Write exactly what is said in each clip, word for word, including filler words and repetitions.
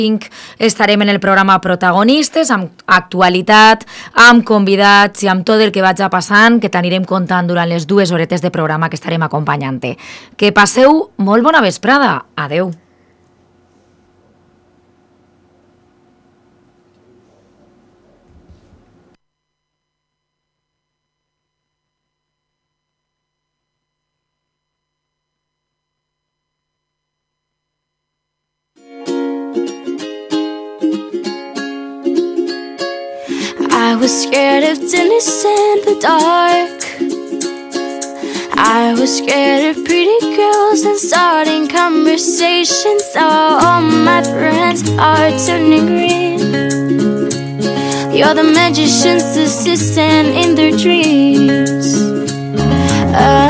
Estarem en el programa Protagonistes, amb actualitat, amb convidats i amb tot el que vagi passant, que t'anirem contant durant les dues horetes de programa que estarem acompanyant-te. Que passeu molt bona vesprada. Adeu. I was scared of Dennis in the dark. I was scared of pretty girls and starting conversations. Oh, all my friends are turning green. You're the magician's assistant in their dreams. Oh,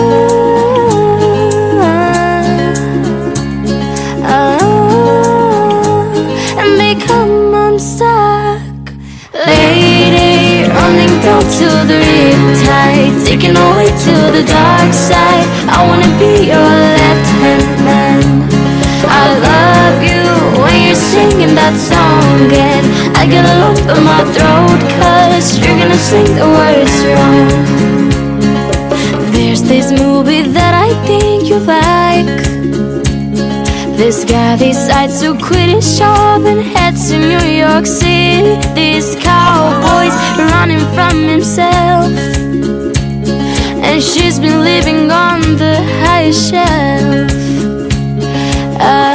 oh, oh, and they come unstuck. Lady, running down to the riptide, taking away to the dark side. I wanna be your left-hand man. I love you when you're singing that song, and I get a lump in my throat, cause you're gonna sing the words wrong. There's this movie that I think you like. This guy decides to quit his job and heads to New York City. This cowboy's running from himself, and she's been living on the highest shelf. Oh,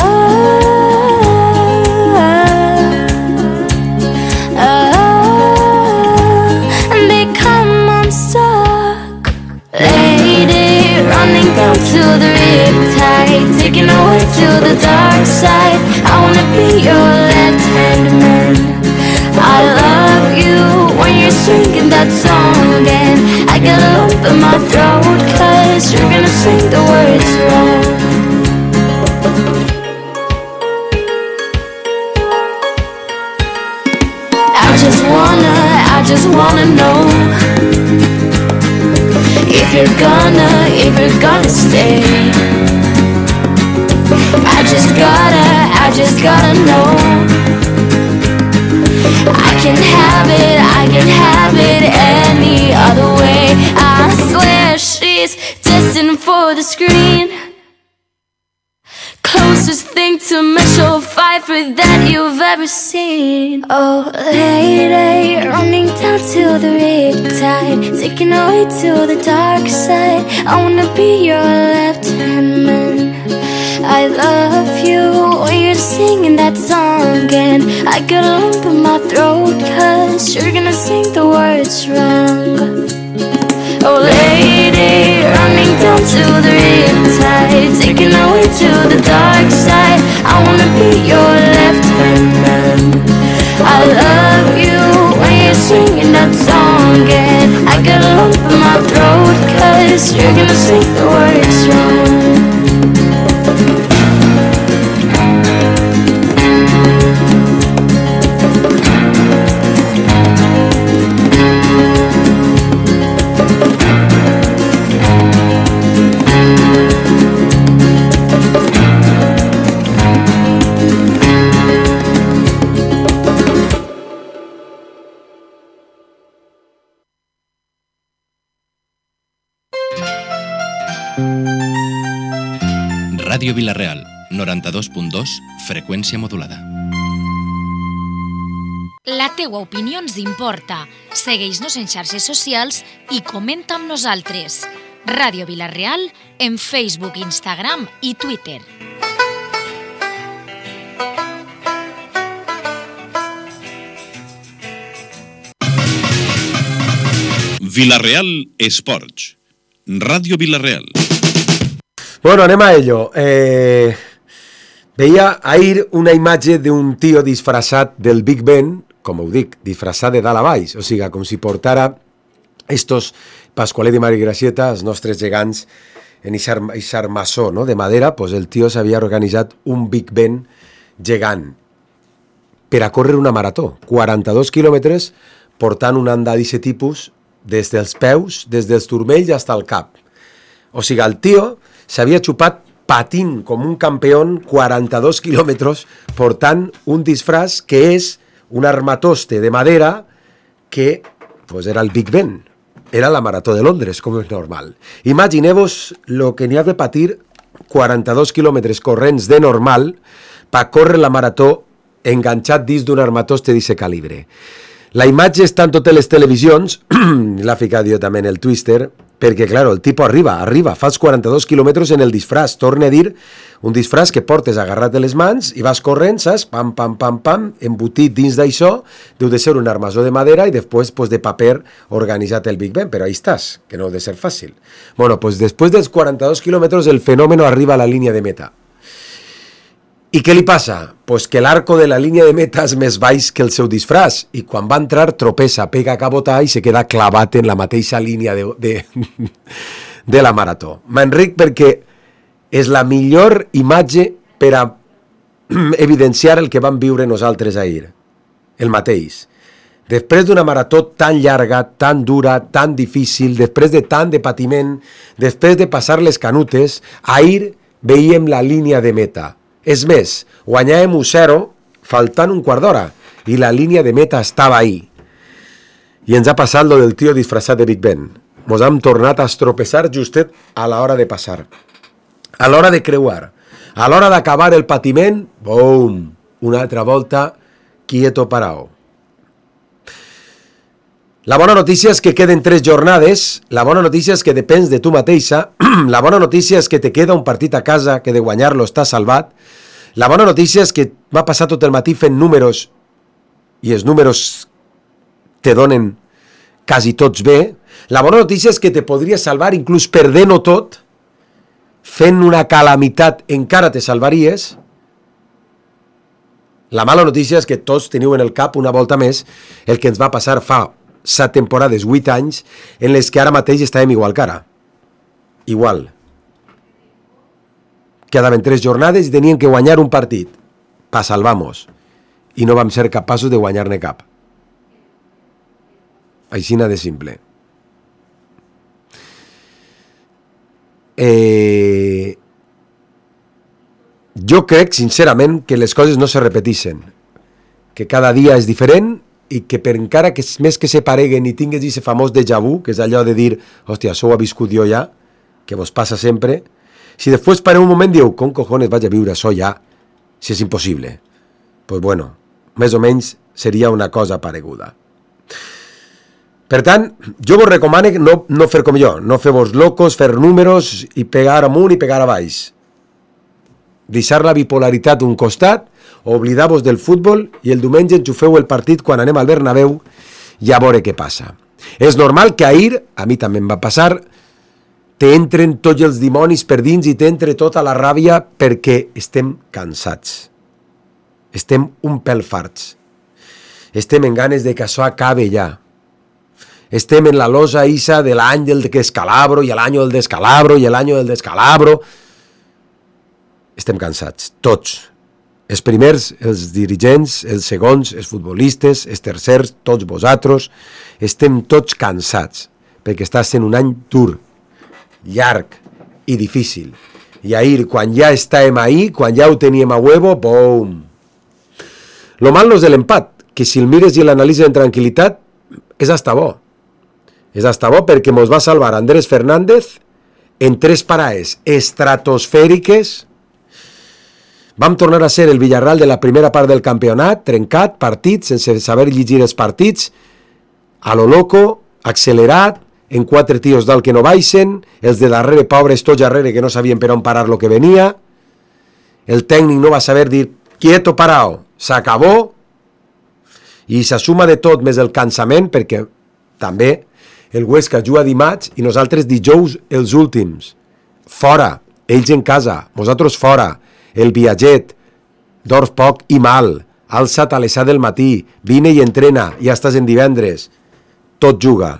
oh, oh, and they come unstuck. Lady, running down to the riptide, taking away to the dark side. I wanna be your left-hand man. I love you when you're singing that song, and I get a lump in my throat, cause you're gonna sing the words wrong. I just wanna, I just wanna know if you're gonna, if you're gonna stay. I just gotta, I just gotta know. I can have it, I can have it any other way. I swear she's destined for the screen. Closest thing to Michelle Pfeiffer that you've ever seen. Oh, lady, running down to the riptide, taking away to the dark side. I wanna be your left-hand man. I love you when you're singing that song, and I get a lump in my throat, cause you're gonna sing the words wrong. Oh, lady, running down to the riptide, taking away to the dark side. I wanna be your left-hand man. I love you when you're singing that song, and I get a lump in my throat, cause you're gonna sing the words wrong. Ràdio Vila-real, noranta-dos punt dos, freqüència modulada. La teua opinió ens importa. Segueix-nos en xarxes socials i comenta amb nosaltres. Ràdio Vila-real en Facebook, Instagram i Twitter. Vila-real Esports. Ràdio Vila-real. Bueno, anem a ello. Eh, veia ahir una imatge d'un tio disfressat del Big Ben, com ho dic, disfressat de dalt a baix, o sigui, com si portara estos Pasqualet i Mari Gracieta, els nostres gegants, en aquest armassó, no?, de madera. Pues el tio s'havia organitzat un Big Ben gegant per a córrer una marató, quaranta-dos quilòmetres, portant un andà d'aquest tipus des dels peus, des dels turmells fins al cap. O sigui, el tio s'havia xupat patint com un campió quaranta-dos quilòmetres portant un disfraç que és un armatoste de madera que pues, era el Big Ben, era la Marató de Londres, com és normal. Imagineu-vos el que n'hi ha de patir quaranta-dos quilòmetres corrents de normal per córrer la marató enganxat dins d'un armatoste d'aquest calibre. La imatge està en totes les televisions, l'ha ficat jo també en el Twister, perquè, clar, el tipus arriba, arriba, fas quaranta-dos quilòmetres en el disfraç, torna a dir, un disfraç que portes agarrat de les mans i vas corrent, saps? Pam, pam, pam, pam, embotit dins d'això, deu de ser un armazó de madera i després pues, de paper organitzat el Big Ben, però ahí estàs, que no ha de ser fàcil. Bueno, pues després dels quaranta-dos quilòmetres el fenòmeno arriba a la línia de meta. I què li passa? Pues que l'arco de la línia de meta és més baix que el seu disfraç i quan va entrar tropessa, pega a cabotar i se queda clavat en la mateixa línia de, de, de la marató. M'enric perquè és la millor imatge per a evidenciar el que vam viure nosaltres ahir. El mateix. Després d'una marató tan llarga, tan dura, tan difícil, després de tant de patiment, després de passar les canutes, ahir veiem la línia de meta. És més, guanyàvem un zero faltant un quart d'hora i la línia de meta estava ahí. I ens ha passat lo del tio disfressat de Big Ben. Mos hem tornat a estropeçar justet a l'hora de passar, a l'hora de creuar, a l'hora d'acabar el patiment, bum, una altra volta, quieto parao. La bona notícia és que queden tres jornades, la bona notícia és que depens de tu mateixa, la bona notícia és que te queda un partit a casa que de guanyar-lo està salvat, la bona notícia és que va passar tot el matí fent números i els números te donen quasi tots bé, la bona notícia és que te podria salvar inclús perdent-ho tot, fent una calamitat encara te salvaries. La mala notícia és que tots teniu en el cap una volta més el que ens va passar fa set temporades, vuit anys, en les que ara mateix estàvem igual que ara. Igual. Quedaven tres jornades i tenien que guanyar un partit. Pa salvamos. I no vam ser capaços de guanyar-ne cap. Aixina de simple. Eh... Jo crec, sincerament, que les coses no se repeteixen. Que cada dia és diferent i que per encara que més que se pareguen i tingues aquest famós déjà vu, que és allò de dir, hòstia, això ho ha viscut jo ja, que vos passa sempre, si després pareu un moment diu, com cojones vaig a viure això ja, si és impossible? Pues bueno, més o menys seria una cosa pareguda. Per tant, jo vos recomano no, no fer com jo, no fer-vos locos, fer números i pegar amunt i pegar a baix. Deixar la bipolaritat d'un costat, oblidar-vos del futbol i el diumenge enxufeu el partit quan anem al Bernabéu i a veure què passa. És normal que ahir, a mi també em va passar, t'entren tots els dimonis per dins i t'entre tota la ràbia perquè estem cansats. Estem un pèl farts. Estem en ganes de que això acabe ja. Estem en la losa isa de l'any del descalabro i l'any del descalabro i l'any del descalabro. Estem cansats, tots. Els primers, els dirigents, els segons, els futbolistes, els tercers, tots vosaltres, estem tots cansats, perquè està sent un any dur, llarg i difícil. I ahir, quan ja estàvem ahí, quan ja ho teníem a huevo, bum! Lo mal no és de l'empat, que si el mires i l'analitzes en tranquil·litat, és hasta bo. És hasta bo perquè mos va salvar Andrés Fernández en tres parades estratosfèriques. Vam tornar a ser el Villarreal de la primera part del campionat, trencat, partit, sense saber llegir els partits, a lo loco, accelerat, en quatre tios dalt que no baixen, els de darrere, pobres tots darrere, que no sabien per on parar lo que venia, el tècnic no va saber dir, quieto, parao, s'acabó, i se suma de tot més el cansament, perquè també el Huesca juga dimarts i nosaltres dijous els últims. Fora, ells en casa, nosaltres fora. El viatget, dorm poc i mal, alça't a les set del matí, vine i entrena, ja estàs en divendres. Tot juga.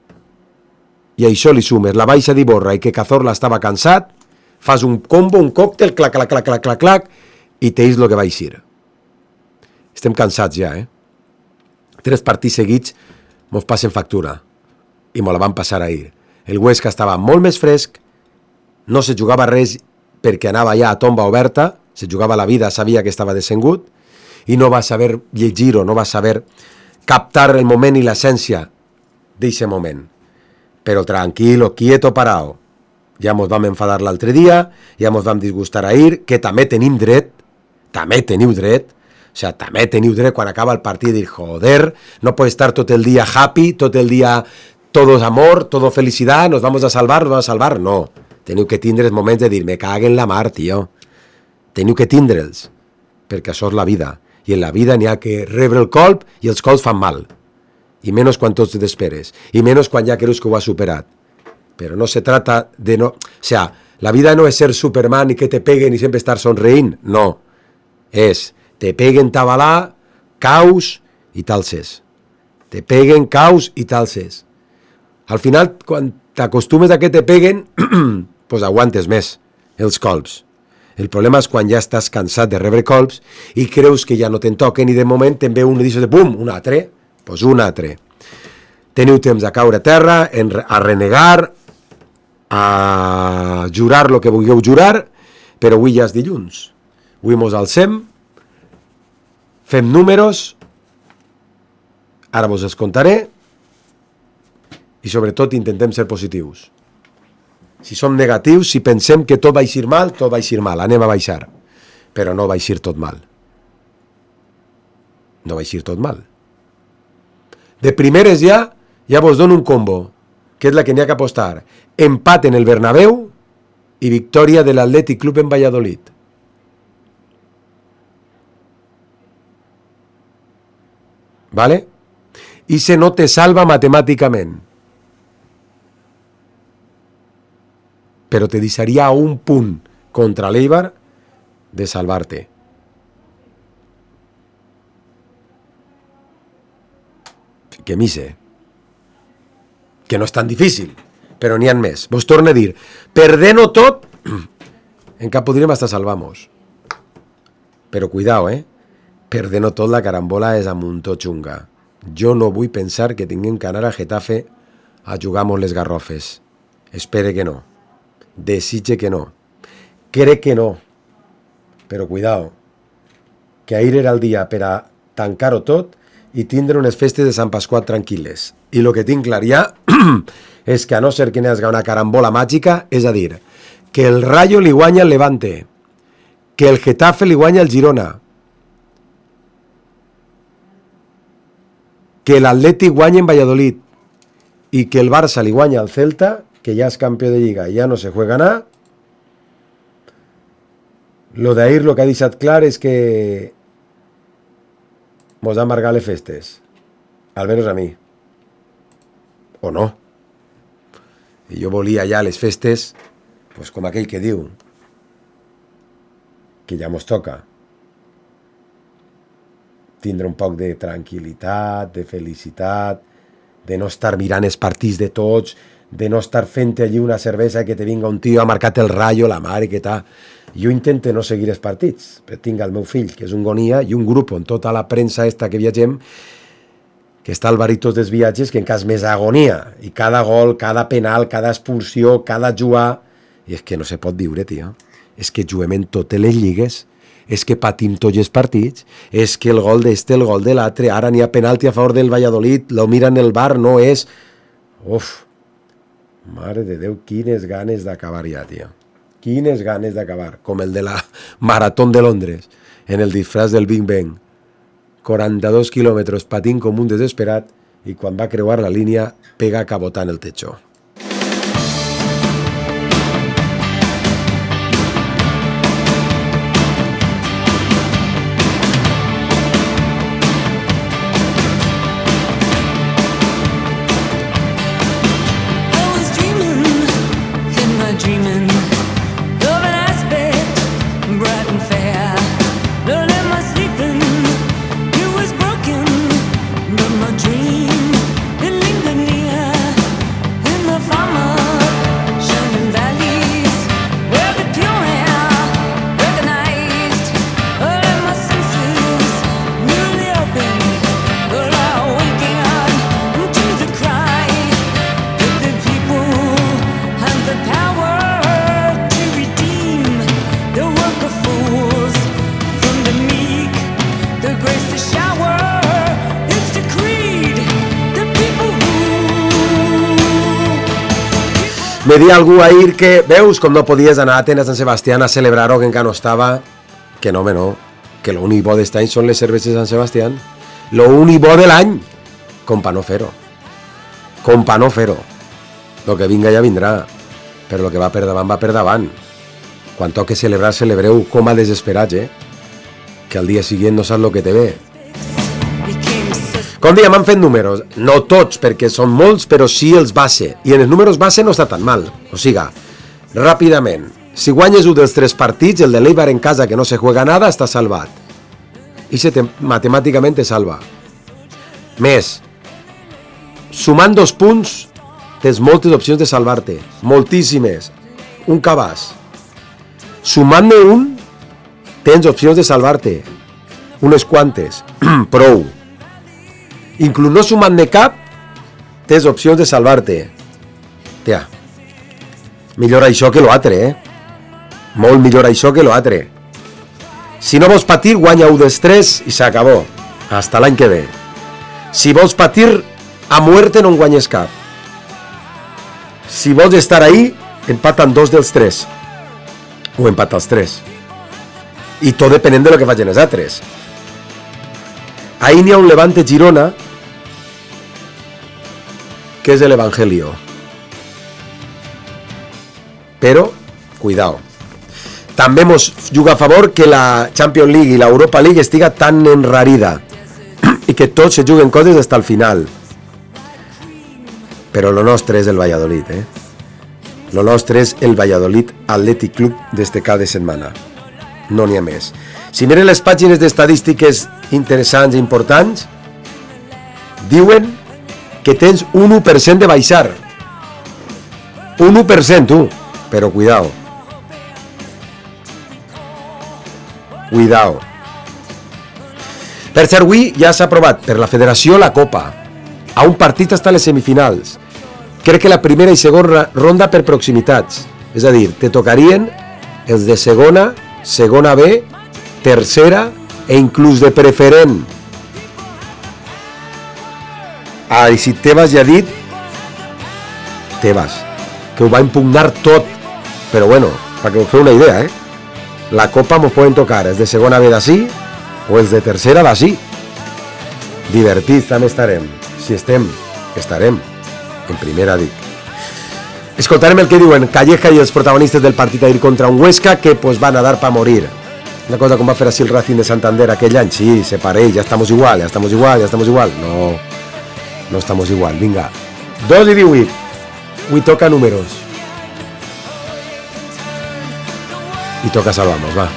I això li sumes la baixa d'Iborra i que Cazorla estava cansat, fas un combo, un còctel, clac, clac, clac, clac, clac, clac, i teis lo que va eixir. Estem cansats ja, eh? Tres partits seguits mos passen factura. I mos la van passar ahir. El Huesca estava molt més fresc, no se jugava res, perquè anava ja a tomba oberta, se jugava la vida, sabia que estava descengut, i no va saber llegir o no va saber captar el moment i l'essència d'aquest moment. Però tranquilo, quieto, parao. Ja mos vam enfadar l'altre dia, ja mos vam disgustar ahir, que també tenim dret, també teniu dret, o sea, també teniu dret quan acaba el partit dir, joder, no puede estar tot el dia happy, tot el dia todo es amor, todo felicidad, nos vamos a salvar, nos vamos a salvar, no. Teniu que tindre els moments de dir, me caguen la mar, tio. Teniu que tindre'ls, perquè això és la vida. I en la vida n'hi ha que rebre el colp i els colps fan mal. I menys quan tots t'esperes. I menys quan ja creus que ho has superat. Però no se trata de no... O sea, la vida no és ser Superman i que te peguen i sempre estar sonreint. No. És, te peguen tabalà, caus i talses. Te peguen caus i talses. Al final, quan t'acostumes a que te peguen, pues aguantes més els colps. El problema és quan ja estàs cansat de rebre colps i creus que ja no te'n toquen i de moment te'n ve un i dius de pum, un altre, pues un altre. Teniu temps a caure a terra, a renegar, a jurar el que vulgueu jurar, però avui ja és dilluns. Avui mos alcem, fem números, ara vos els contaré, i sobretot intentem ser positius. Si som negatius, si pensem que tot va eixir mal, tot va eixir mal, anem a baixar. Però no va eixir tot mal. No va eixir tot mal. De primeres ja, ja vos dono un combo, que és la que n'hi ha que apostar. Empat en el Bernabéu i victòria de l'Atlètic Club en Valladolid. ¿Vale? I se no te salva matemàticament. Però te deixaria a un punt contra l'Eibar de salvar-te. Que mise. Que no és tan difícil, però n'hi ha més. Vos torno a dir, perdent-ho tot, encara podríem estar salvamos. Però cuidao, eh? Perdent-ho tot, la carambola és a muntó xunga. Jo no vull pensar que tinguem que anar a Getafe a jugar amb les Garrofes. Espere que no. Desitge que no. Crec que no. Però cuidao, que ahir era el dia per a tancar-ho tot i tindre unes festes de Sant Pasqual tranquil·les. I el que tinc clar ja és que a no ser que n'hi hagi una carambola màgica, és a dir, que el Rayo li guanya el Levante, que el Getafe li guanya el Girona, que l'Atlètic guanya en Valladolid i que el Barça li guanya al Celta, que ya es campeón de Lliga y ya no se juega nada. Lo de ahir lo que ha deixat clar és que mos ha amargat les festes, almenys a mi, o no. I jo volia ja les festes, pues com aquell que diu que ja mos toca tindre un poc de tranquil·litat, de felicitat, de no estar mirant els partits de tots, de no estar fent allí una cervesa que te vinga un tio, ha marcat el Rayo, la mare, que tal. Jo intento no seguir els partits, però tinc el meu fill, que és un gonia, i un grup on tota la premsa esta que viatgem, que està al baritos dels viatges, que encara és més agonia, i cada gol, cada penal, cada expulsió, cada jugar, i és que no se pot viure, tio. És que juguem en totes les lligues, és que patim tots els partits, és que el gol d'este, el gol de l'altre, ara n'hi ha penalti a favor del Valladolid, lo miren el bar, no és... Uf, mare de Déu, quines ganes d'acabar ja, tio. Quines ganes d'acabar, com el de la Maratón de Londres, en el disfraç del Big Ben. quaranta-dos quilòmetres patint com un desesperat i quan va creuar la línia pega cabotant el techo. Dream, it lingered near Me di algú ahir que, veus, com no podies anar a Atenes, Sant Sebastián, a celebrar-ho, que encara no estava, que no, home, no, que lo únic bo d'est any són les cerveses de Sant Sebastián, lo únic bo de l'any, com pa no fer-ho, com pa no fer-ho, lo que vinga ja vindrà, però lo que va per davant va per davant, quan toque celebrar, celebreu com a desesperats, eh, que al dia següent no saps lo que te ve. Com dèiem, han fet números, no tots, perquè són molts, però sí els base. I en els números base no està tan mal. O sigui, ràpidament, si guanyes un dels tres partits, el de l'Eibar en casa que no se juega nada, està salvat. I se te, matemàticament te salva. Més, sumant dos punts, tens moltes opcions de salvar-te. Moltíssimes. Un cabàs. Sumant-ne un, tens opcions de salvar-te. Unes quantes. Prou. Inclús no sumant-ne cap, tens opcions de salvar-te. Tia, millor això que l'altre, eh? Molt millor això que l'altre. Si no vols patir, guanya un dels tres i s'acabó. Hasta l'any que ve. Si vols patir, a muerte no en guanyes cap. Si vols estar ahí, empaten dos dels tres. O empata els tres. I tot depenent de lo que facin els altres. Ahí n'hi ha un Levante Girona, que és l'Evangelio. Però, cuidao. També mos juga a favor que la Champions League i la Europa League estiga tan enrarida i que tots se juguen coses fins al final. Però lo nostre és el Valladolid, eh? Lo nostre és el Valladolid Athletic Club d'este cap de setmana. No n'hi ha més. Si miren les pàgines d'estadístiques interessants i importants, diuen que tens un u per cent de baixar. Un u per cent, tu. Però cuidao. Cuidao. Per cert, avui ja s'ha aprovat per la federació la Copa. A un partit està a les semifinals. Crec que la primera i segona ronda per proximitats. És a dir, te tocarien els de segona, segona B, tercera e inclús de preferent. Ah, i si Tebas ja ha dit, Tebas, que ho va impugnar tot, però bueno, perquè us feu una idea, eh? La Copa mos poden tocar els de segona B d'ací o els de tercera d'ací. Divertits també estarem. Si estem, estarem en primera, dic. Escoltarem el que diuen Calleja i els protagonistes del partit ahir contra un Huesca que pues van a dar pa morir. Una cosa com va fer així el Racing de Santander aquell any. Sí, se pareix, ja estamos igual, ja estamos igual, ja estamos igual. No, no estamos igual, vinga. dos i divuit. Avui toca números. I toca salvamos, va.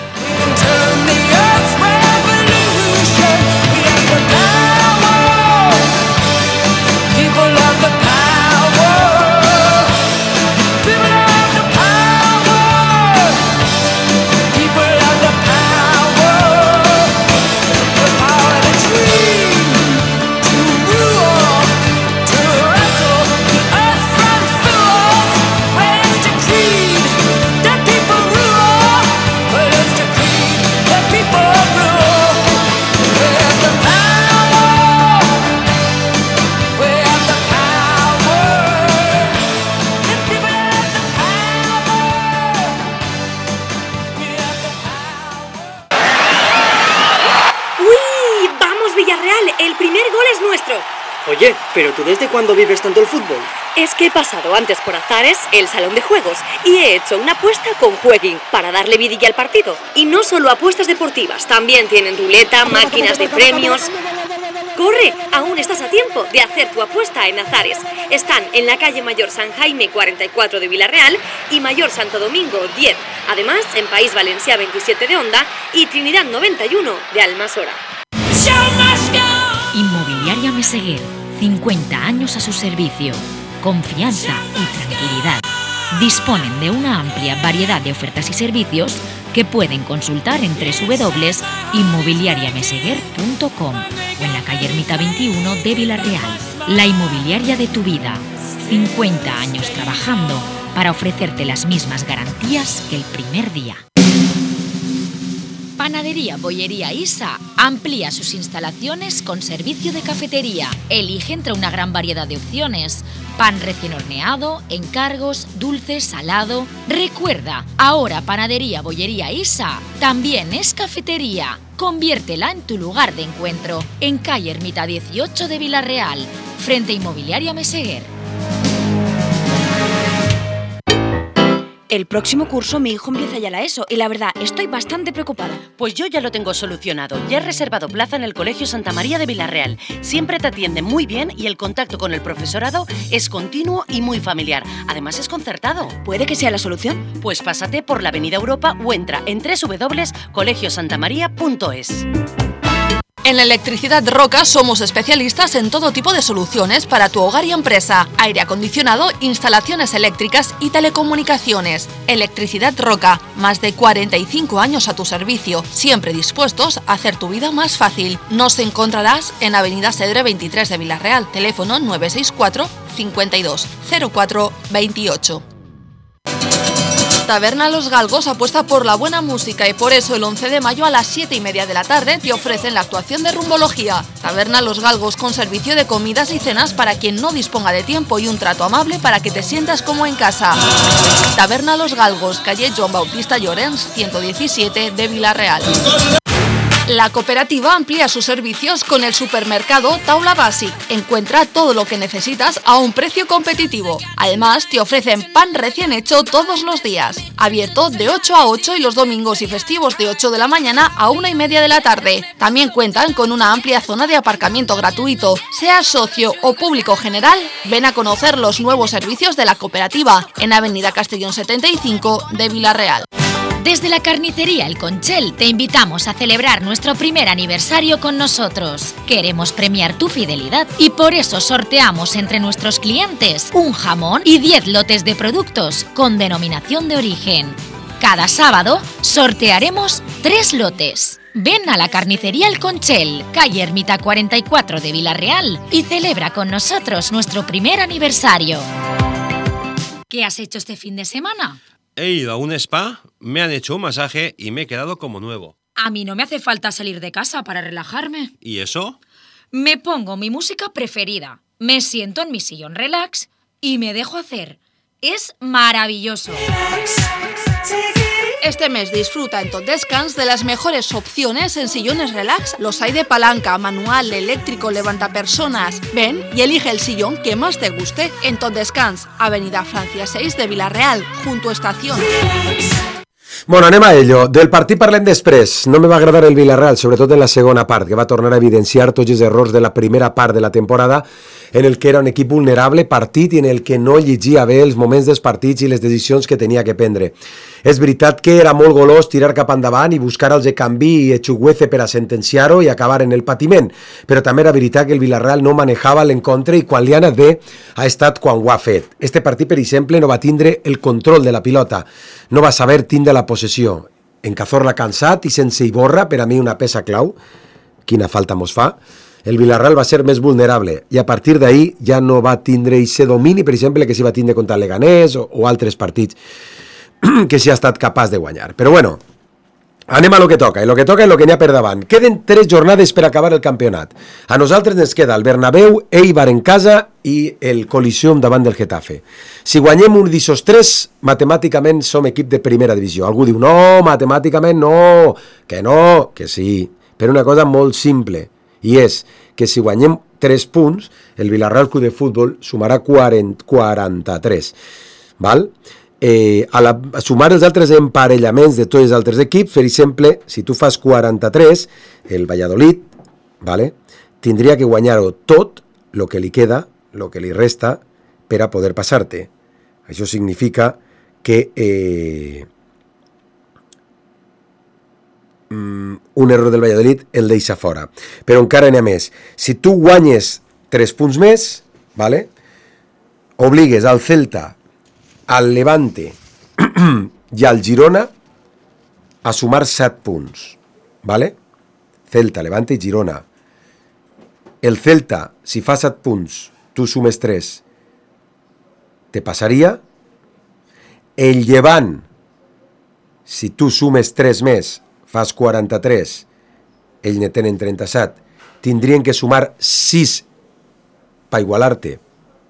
Oye, ¿pero tú desde cuándo vives tanto el fútbol? Es que he pasado antes por Azares, el salón de juegos, y he hecho una apuesta con Jueguin para darle vidilla al partido. Y no solo apuestas deportivas, también tienen ruleta, máquinas de premios. ¡Corre! Aún estás a tiempo de hacer tu apuesta en Azares. Están en la calle Mayor San Jaime cuarenta y cuatro de Villarreal y Mayor Santo Domingo diez. Además, en País Valencià veintisiete de Onda y Trinidad noventa y uno de Almasora. Inmobiliaria Meseguer, cincuenta años a su servicio. Confianza y tranquilidad. Disponen de una amplia variedad de ofertas y servicios que pueden consultar en doble u doble u doble u punto inmobiliaria meseguer punto com o en la calle Ermita veintiuno de Villarreal. La inmobiliaria de tu vida. cincuenta años trabajando para ofrecerte las mismas garantías que el primer día. Panadería Bollería Isa amplía sus instalaciones con servicio de cafetería. Elige entre una gran variedad de opciones Pan recién horneado, encargos, dulces, salado. Recuerda, ahora Panadería Bollería Isa también es cafetería. Conviértela en tu lugar de encuentro, en calle Ermita dieciocho de Villarreal, frente a Inmobiliaria Meseguer. El próximo curso mi hijo empieza ya la ESO y la verdad estoy bastante preocupada. Pues yo ya lo tengo solucionado. Ya he reservado plaza en el Colegio Santa María de Villarreal. Siempre te atienden muy bien y el contacto con el profesorado es continuo y muy familiar. Además es concertado. ¿Puede que sea la solución? Pues pásate por la Avenida Europa o entra en doble u doble u doble u punto colegio santa maría punto es. En Electricidad Roca somos especialistas en todo tipo de soluciones para tu hogar y empresa. Aire acondicionado, instalaciones eléctricas y telecomunicaciones. Electricidad Roca, más de cuarenta y cinco años a tu servicio, siempre dispuestos a hacer tu vida más fácil. Nos encontrarás en Avenida Cedre veintitrés de Villarreal, teléfono nueve seis cuatro, cincuenta y dos, cero cuatro, veintiocho. Taberna Los Galgos apuesta por la buena música y por eso el once de mayo a las siete y media de la tarde te ofrecen la actuación de Rumbología. Taberna Los Galgos con servicio de comidas y cenas para quien no disponga de tiempo y un trato amable para que te sientas como en casa. Taberna Los Galgos, calle Joan Bautista Llorens, ciento diecisiete de Villarreal. La cooperativa amplía sus servicios con el supermercado Taula Basic. Encuentra todo lo que necesitas a un precio competitivo. Además, te ofrecen pan recién hecho todos los días. Abierto de ocho a ocho y los domingos y festivos de ocho de la mañana a una y media de la tarde. También cuentan con una amplia zona de aparcamiento gratuito. Seas socio o público general, ven a conocer los nuevos servicios de la cooperativa en Avenida Castellón setenta y cinco de Villarreal. Desde la carnicería El Conchel te invitamos a celebrar nuestro primer aniversario con nosotros. Queremos premiar tu fidelidad y por eso sorteamos entre nuestros clientes un jamón y diez lotes de productos con denominación de origen. Cada sábado sortearemos tres lotes. Ven a la carnicería El Conchel, calle Ermita cuarenta y cuatro de Villarreal y celebra con nosotros nuestro primer aniversario. ¿Qué has hecho este fin de semana? He ido a un spa, me han hecho un masaje y me he quedado como nuevo. A mí no me hace falta salir de casa para relajarme. ¿Y eso? Me pongo mi música preferida, me siento en mi sillón relax y me dejo hacer. Es maravilloso. Este mes disfruta en Tot Descans de las mejores opciones en sillones relax. Los hay de palanca, manual, eléctrico, levantapersonas. Ven y elige el sillón que más te guste en Tot Descans, Avenida Francia seis de Villarreal, junto a Estación. Bueno, anem a ello. Del partit parlem després. No me va agradar el Villarreal, sobretot en la segona part, que va tornar a evidenciar tots els errors de la primera part de la temporada, en el que era un equip vulnerable, partit, i en el que no llegia bé els moments dels partits i les decisions que tenia que prendre. És veritat que era molt golós tirar cap endavant i buscar els de canvi i Echuguece per a sentenciar-ho i acabar en el patiment, però també era veritat que el Villarreal no manejava l'encontre i quan li ha anat bé ha estat quan ho ha fet. Este partit, per exemple, no va tindre el control de la pilota, no va saber tindre la possessió. En Cazorla cansat i sense Iborra, per a mi una peça clau, quina falta mos fa, el Villarreal va ser més vulnerable i a partir d'ahir ja no va tindre aquest domini, per exemple, que s'hi va tindre contra el Leganés o, o altres partits que s'hi ha estat capaç de guanyar. Però bueno, anem a lo que toca, i lo que toca és lo que n'hi ha per davant. Queden tres jornades per acabar el campionat. A nosaltres ens queda el Bernabéu, Eibar en casa i el Coliseum davant del Getafe. Si guanyem un d'aquests tres, matemàticament som equip de primera divisió. Algú diu, no, matemàticament no, que no, que sí, per una cosa molt simple, i és que si guanyem tres punts, el Villarreal Club de Futbol sumarà quaranta, quaranta-tres, val? Eh, a, la, a sumar els altres emparellaments de tots els altres equips, per exemple, si tu fas quaranta-tres, el Valladolid, vale, tindria que guanyar-ho tot el que li queda, el que li resta, per a poder passar-te. Això significa que eh, un error del Valladolid el deixa fora. Però encara n'hi ha més. Si tu guanyes tres punts més, vale, obligues al Celta, al Levante i al Girona a sumar set punts, vale? Celta, Levante i Girona. El Celta, si fa set punts, tu sumes tres, te passaria. El Llevant, si tu sumes tres més, fas quaranta-tres, ells ne tenen trenta-set, tindrien que sumar sis per igualar-te,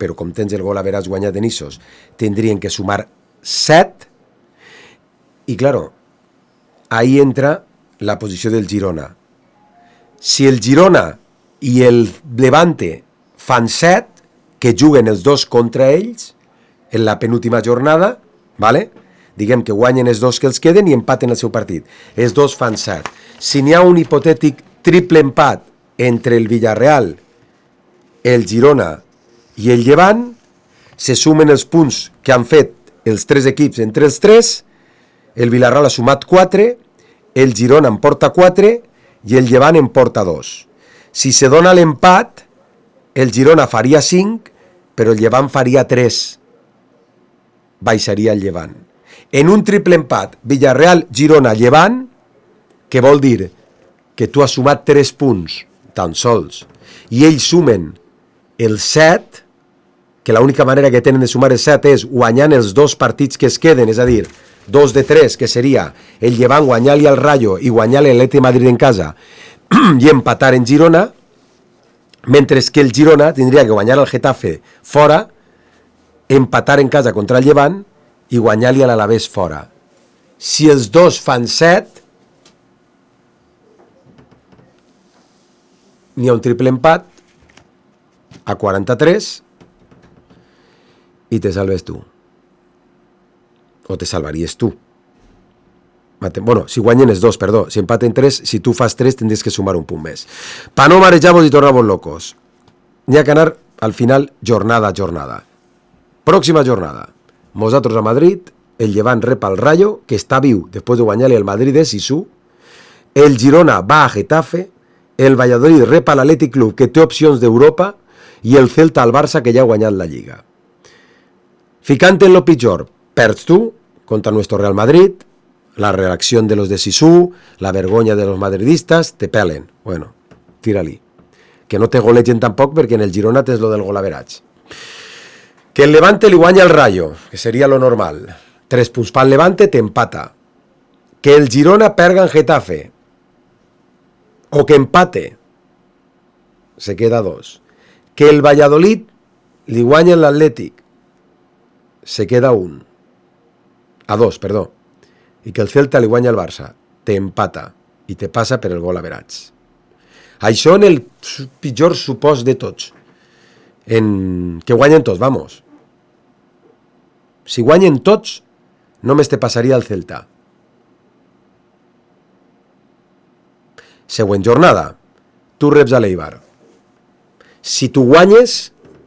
però com tens el gol average guanyat en Issos, tindrien que sumar set, i claro, ahí entra la posició del Girona. Si el Girona i el Levante fan set, que juguen els dos contra ells en la penúltima jornada, ¿vale? Diguem que guanyen els dos que els queden i empaten el seu partit. Els dos fan set. Si n'hi ha un hipotètic triple empat entre el Villarreal, el Girona i el Llevant, se sumen els punts que han fet els tres equips entre els tres, el Villarreal ha sumat quatre, el Girona en porta quatre i el Llevant en porta dos. Si se dona l'empat, el Girona faria cinc, però el Llevant faria tres. Baixaria el Llevant. En un triple empat, Villarreal, Girona, Llevant, que vol dir que tu has sumat tres punts, tan sols, i ells sumen el set, que l'única manera que tenen de sumar el set és guanyant els dos partits que es queden, és a dir, dos de tres, que seria el Llevant guanyar-li al Rayo i guanyar-li l'Atlètic de Madrid en casa i empatar en Girona, mentre que el Girona tindria que guanyar el Getafe fora, empatar en casa contra el Llevant i guanyar-li a l'Alavés fora. Si els dos fan set, n'hi ha un triple empat a quaranta-tres i te salves tu. O te salvaries tu. Bueno, si guanyen els dos, perdó. Si empaten tres, si tu fas tres, tindries que sumar un punt més. Pa no marejar-vos i tornar-vos locos. N'hi ha que anar al final jornada a jornada. Pròxima jornada. Nosaltres a Madrid, el Llevant rep al Rayo, que està viu després de guanyar-li el Madrid de Sisu. El Girona va a Getafe. El Valladolid rep a l'Atlètic Club, que té opcions d'Europa. I el Celta al Barça, que ja ha guanyat la Lliga. Ficant en lo pitjor, perds tu contra nuestro Real Madrid, la reacción de los de Sisu, la vergonya de los madridistas, te pelen. Bueno, tira-li. Que no te golegen tampoc perquè en el Girona tens lo del gol average. Que el Levante li guanya al Rayo, que seria lo normal. Tres punts pel Levante, t'empata. Que el Girona perga en Getafe, o que empate, se queda dos. Que el Valladolid li guanya l'Atlètic, se queda un. A dos, perdó. I que el Celta li guanya al Barça, te empata i te passa per el gol average. Això en el pitjor supòs de tots. En... que guanyen tots, vamos. Si guanyen tots, només te passaria el Celta. Següent jornada, tu reps a l'Eibar. Si tu guanyes,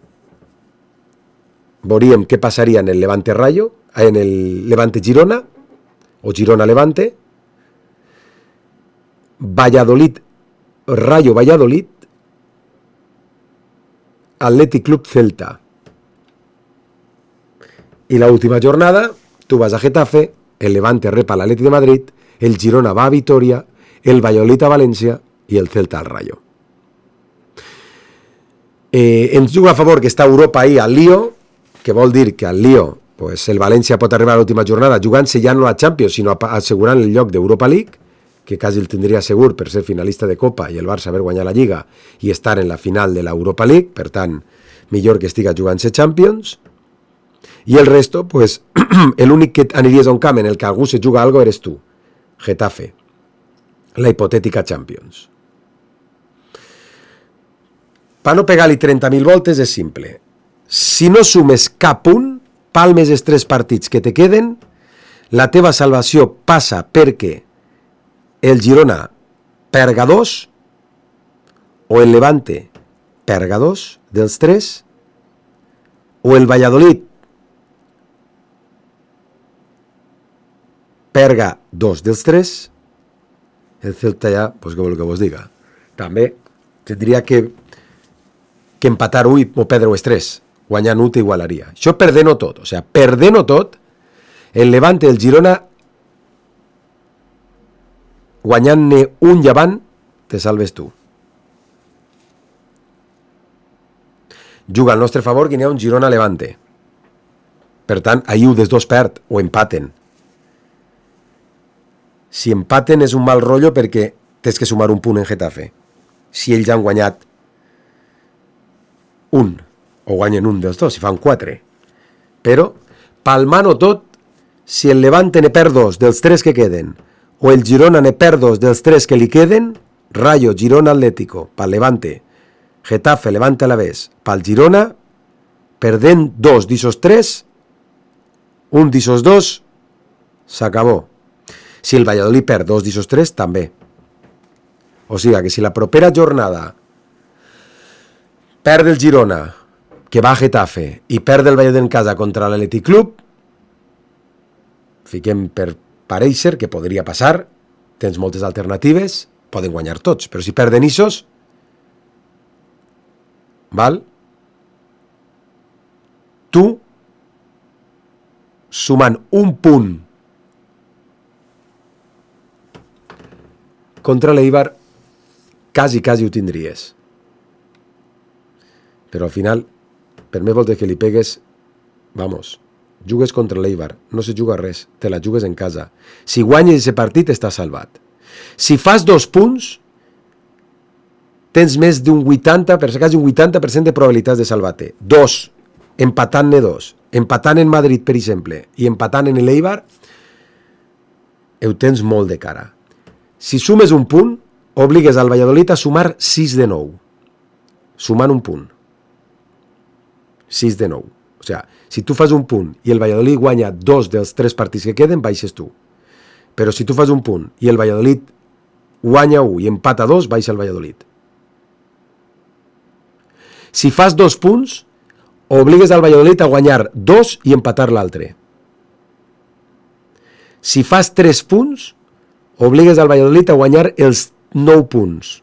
veuríem què passaria en el Levante Rayo, en el Levante Girona, o Girona Levante, Valladolid, Rayo Valladolid, Athletic Club Celta. I la última jornada, tu vas a Getafe, el Levante rep a l'Atlètic de Madrid, el Girona va a Vitoria, el Valladolid a València i el Celta al Rayo. Eh, ens juga a favor que està Europa ahí al Lío, que vol dir que al Lío pues, el València pot arribar a l'última jornada jugant-se ja no la Champions, sinó assegurant el lloc d'Europa League, que quasi el tindria segur per ser finalista de Copa i el Barça haver guanyat la Lliga i estar en la final de l'Europa League, per tant, millor que estiga jugant-se Champions. I el resto, pues, l'únic que aniries a un camp en el que algú se juga algo eres tu, Getafe, la hipotètica Champions. Per no pegar-li trenta mil voltes és simple. Si no sumes cap punt, palmes els tres partits que te queden, la teva salvació passa perquè el Girona perga dos o el Levante perga dos dels tres o el Valladolid perga dos dels tres, el Celta ja, pues què vol que vos diga, també tindria que, que empatar un o perdre els tres, guanyant un t'igualaria. Això perdent-ho tot, o sigui, perdent-ho tot, el Levante, el Girona, guanyant-ne un llevant, te salves tu. Juga al nostre favor que n'hi ha un Girona-Levante. Per tant, ahir un dels dos perd o empaten. Si empaten és un mal rotllo perquè tens que sumar un punt en Getafe. Si ells han guanyat un o guanyen un dels dos, si fan quatre. Però, palmant-ho tot, si el Levante ne perd dos dels tres que queden, o el Girona ne perd dos dels tres que li queden, Rayo, Girona, Atlético, pel Levante, Getafe, Levante a la vez, pel Girona, perdent dos d'ixos tres, un d'ixos dos, s'acabó. Si el Valladolid perd dos d'ixos tres, també. O sigui que si la propera jornada perd el Girona, que va a Getafe, i perd el Valladolid en casa contra l'Atlètic Club, fiquem per pareixer que podria passar, tens moltes alternatives, poden guanyar tots, però si perden ixos, val? Tu, sumant un punt contra l'Eibar, quasi, quasi ho tindries. Però al final, per més voltes que li pegues, vamos, jugues contra l'Eibar, no se juga res, te la jugues en casa. Si guanyes aquest partit, estàs salvat. Si fas dos punts, tens més d'un vuitanta per cent, quasi un vuitanta per cent de probabilitats de salvar-te. Dos, empatant-ne dos. Empatant en Madrid, per exemple, i empatant en l'Eibar, ho tens molt de cara. Si sumes un punt, obligues al Valladolid a sumar sis de nou. Sumant un punt. sis de nou. O sigui, si tu fas un punt i el Valladolid guanya dos dels tres partits que queden, baixes tu. Però si tu fas un punt i el Valladolid guanya un i empata dos, baixa el Valladolid. Si fas dos punts, obligues al Valladolid a guanyar dos i empatar l'altre. Si fas tres punts, obligues al Valladolid a guanyar els nou punts.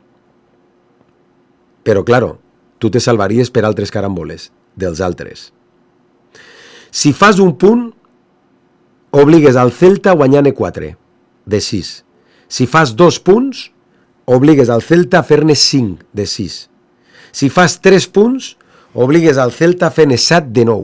Però, claro, tu te salvaries per altres caramboles dels altres. Si fas un punt, obligues al Celta a guanyar-ne quatre, de sis. Si fas dos punts, obligues al Celta a fer-ne cinc, de sis. Si fas tres punts, obligues al Celta a fer-ne set, de nou.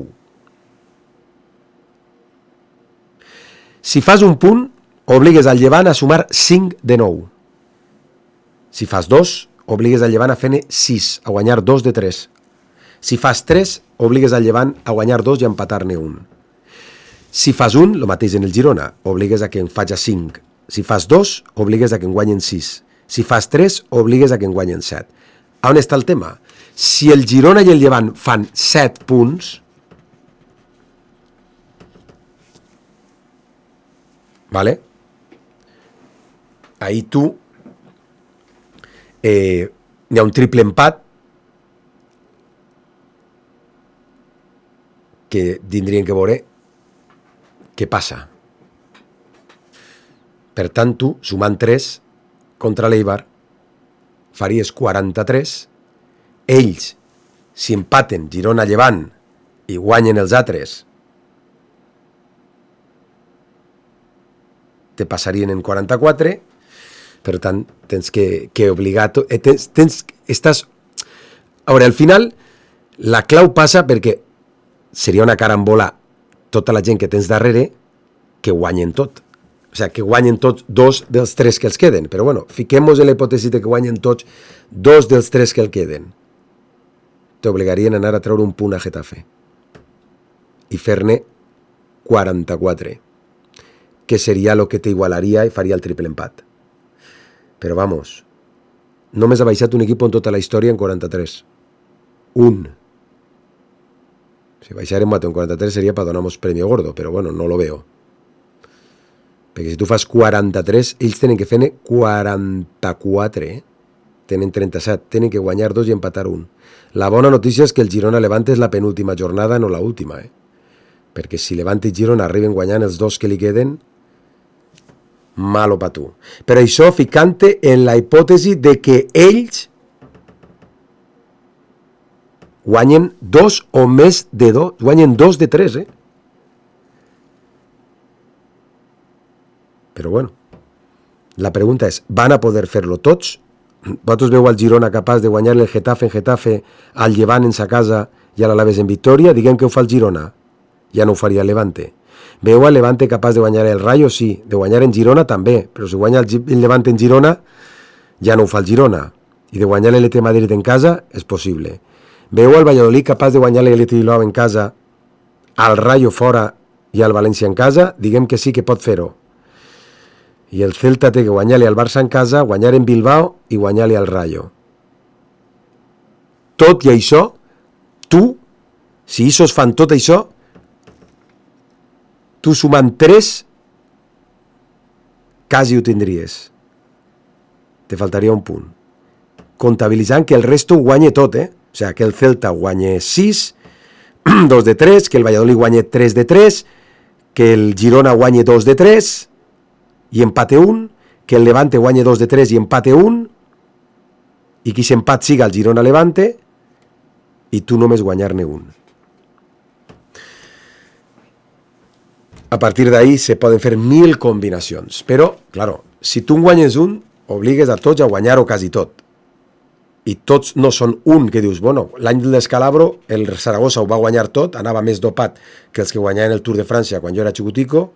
Si fas un punt, obligues al Llevant a sumar cinc, de nou. Si fas dos, obligues al Llevant a fer-ne sis, a guanyar dos de tres. Si fas tres, obligues al Llevant a guanyar dos i a empatar-ne un. Si fas un, el mateix en el Girona, obligues a que en faci cinc. Si fas dos, obligues a que en guanyen sis. Si fas tres, obligues a que en guanyen set. A on està el tema? Si el Girona i el Llevant fan set punts, vale? Ahí tu eh, hi ha un triple empat que tindrien que veure què passa. Per tant, tu, sumant tres contra l'Eibar, faries quaranta-tres. Ells, si empaten Girona-Llevant i guanyen els altres, te passarien en quaranta-quatre. Per tant, tens que, que obligar... Eh, tens, tens, estàs... A veure, al final, la clau passa perquè seria una carambola tota la gent que tens darrere que guanyen tot. O sigui, que guanyen tots dos dels tres que els queden. Però bueno, fiquem-nos en la hipòtesi de que guanyen tots dos dels tres que el queden. T'obligarien a anar a treure un punt a Getafe i fer-ne quaranta-quatre, que seria el que t'igualaria i faria el triple empat. Però vamos, només ha baixat un equip en tota la història en quaranta-tres. Un. Si baixarem en quaranta-tres seria per donar-nos premio gordo, però bueno, no lo veo. Perquè si tu fas quaranta-tres, ells tenen que fer-ne quaranta-quatre, eh? Tenen trenta-set, tenen que guanyar dos i empatar un. La bona notícia és que el Girona Levante és la penúltima jornada, no la última, eh? Perquè si Levante i Girona arriben guanyant els dos que li queden, malo pa tu. Per això, ficant-te en la hipòtesi de que ells guanyen dos o més de dos, guanyen dos de tres, eh? Però bueno, la pregunta és, van a poder fer-lo tots? Vosaltres veu al Girona capaç de guanyar-li el Getafe en Getafe, al Llevant en sa casa i a l'Alaves en Victòria? Diguem que ho fa el Girona, ja no ho faria el Levante. Veu al Levante capaç de guanyar el Rayo? Sí. De guanyar en Girona també, però si guanya el Levante en Girona ja no ho fa el Girona. I de guanyar l'L T Madrid en casa és possible. Veieu el Valladolid capaç de guanyar l'Athletic Bilbao en casa, al Rayo fora i al València en casa? Diguem que sí que pot fer-ho. I el Celta té que guanyar-li al Barça en casa, guanyar en Bilbao i guanyar-li al Rayo. Tot i això, tu, si ells fan tot això, tu sumant tres, quasi ho tindries. Te faltaria un punt. Comptabilitzant que el resto ho guanye tot, eh? O sigui, que el Celta guanye sis, dos de tres, que el Valladolid guanye tres de tres, que el Girona guanye dos de tres i empate un, que el Levante guanye dos de tres i empate un, i que aquest empat siga el Girona-Levante, i tu només guanyar-ne un. A partir d'ahí se poden fer mil combinacions, però, claro, si tu en guanyes un, obligues a tots a guanyar-ho quasi tot. I tots no són un que dius, bueno, l'any del Descalabro el Saragossa ho va guanyar tot, anava més dopat que els que guanyaven el Tour de França quan jo era xicutico.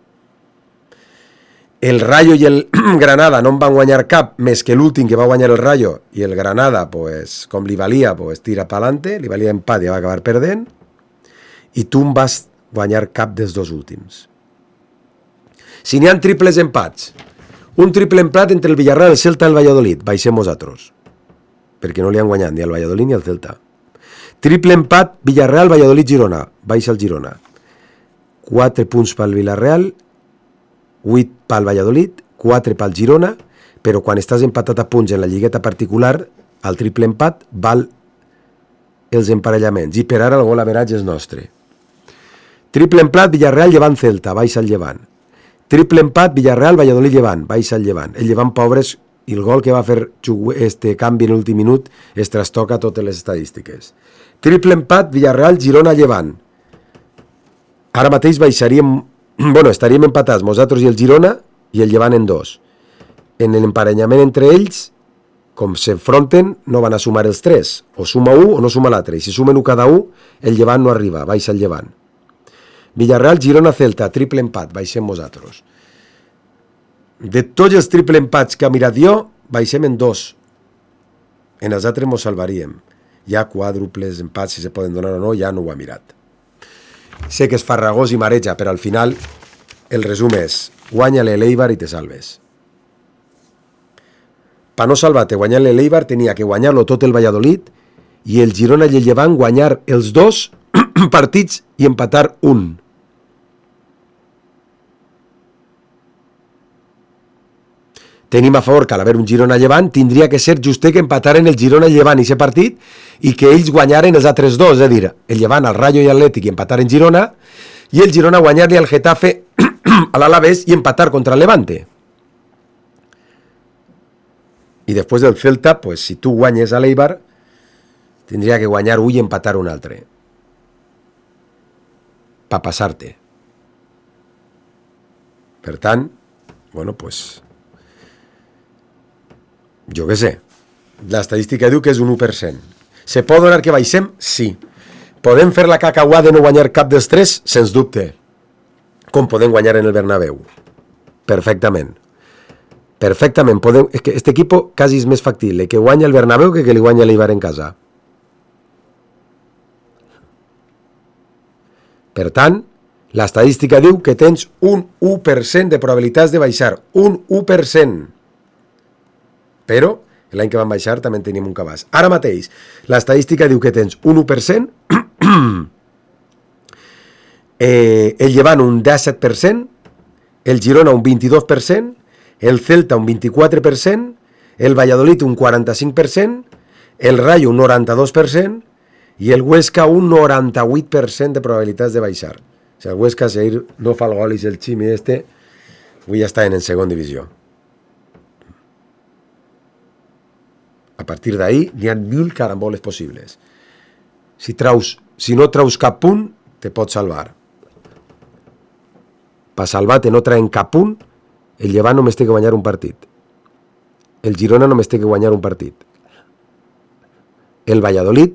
El Rayo i el Granada no en van guanyar cap més que l'últim que va guanyar el Rayo, i el Granada, pues, com li valia, pues, tira pa'lante, li valia empat i va acabar perdent, i tu en vas guanyar cap dels dos últims. Si n'hi ha triples empats, un triple empat entre el Villarreal, el Celta i el Valladolid, baixem nosaltres, perquè no li han guanyat ni al Valladolid ni al Celta. Triple empat, Villarreal, Valladolid, Girona. Baixa el Girona. quatre punts pel Villarreal, vuit pel Valladolid, quatre pel Girona, però quan estàs empatat a punts en la lligueta particular, el triple empat val els emparellaments, i per ara el gol average és nostre. Triple empat, Villarreal, Llevant, Celta. Baixa el Llevant. Triple empat, Villarreal, Valladolid, Llevant. Baixa el Llevant. El Llevant, pobres, i el gol que va fer este canvi en l'últim minut es trastoca totes les estadístiques. Triple empat, Villarreal, Girona, Llevant. Ara mateix baixaríem, bueno, estaríem empatats nosaltres i el Girona, i el Llevant en dos. En l'emparellament entre ells, com s'enfronten, no van a sumar els tres. O suma un o no suma l'altre. I si sumen un cada un, el Llevant no arriba, baixa el Llevant. Villarreal, Girona, Celta, triple empat, baixem nosaltres. De tots els triple empats que ha mirat jo, baixem en dos. En els altres mos salvaríem. Hi ha quàdruples empats, si se poden donar o no, ja no ho ha mirat. Sé que és farragós i mareja, però al final el resum és: guanya-le l'Eibar i te salves. Per no salvar-te guanyant-le l'Eibar tenia que guanyar-lo tot el Valladolid i el Girona i el Llevant guanyar els dos partits i empatar un. Tenim a favor que a l'haver un Girona-Llevant tindria que ser justet que empataren el Girona-Llevant i aquest partit i que ells guanyaren els altres dos, és a dir, el Llevant, el Rayo i l'Atlètic i empataren Girona, i el Girona guanyar-li al Getafe a l'Alavés i empatar contra el Levante. I després del Celta, pues, si tu guanyes a l'Eibar, tindria que guanyar un i empatar un altre. Per passar-te. Per tant, bueno, pues... jo què sé, l'estadística diu que és un u per cent. Se pot donar que baixem? Sí. Podem fer la cacauà de no guanyar cap dels tres? Sens dubte. Com podem guanyar en el Bernabéu? Perfectament. Perfectament. Podem... És que este equipo quasi és més factible que guanya el Bernabéu que que li guanya l'Eibar en casa. Per tant, l'estadística diu que tens un u per cent de probabilitats de baixar. Un u per cent. Però l'any que van baixar també en tenim un cabàs. Ara mateix, l'estadística diu que tens un u per cent, eh, el Llevant un disset per cent, el Girona un vint-i-dos per cent, el Celta un vint-i-quatre per cent, el Valladolid un quaranta-cinc per cent, el Rayo un noranta-dos per cent i el Huesca un noranta-vuit per cent de probabilitats de baixar. O sigui, el Huesca, si no fa el gol i el Ximi este, avui ja està en segon divisió. A partir d'ahí, n'hi ha mil caramboles possibles. Si, traus, si no traus cap punt, te pots salvar. Per salvar-te no traen cap punt, el Llevant només té que guanyar un partit. El Girona només té que guanyar un partit. El Valladolid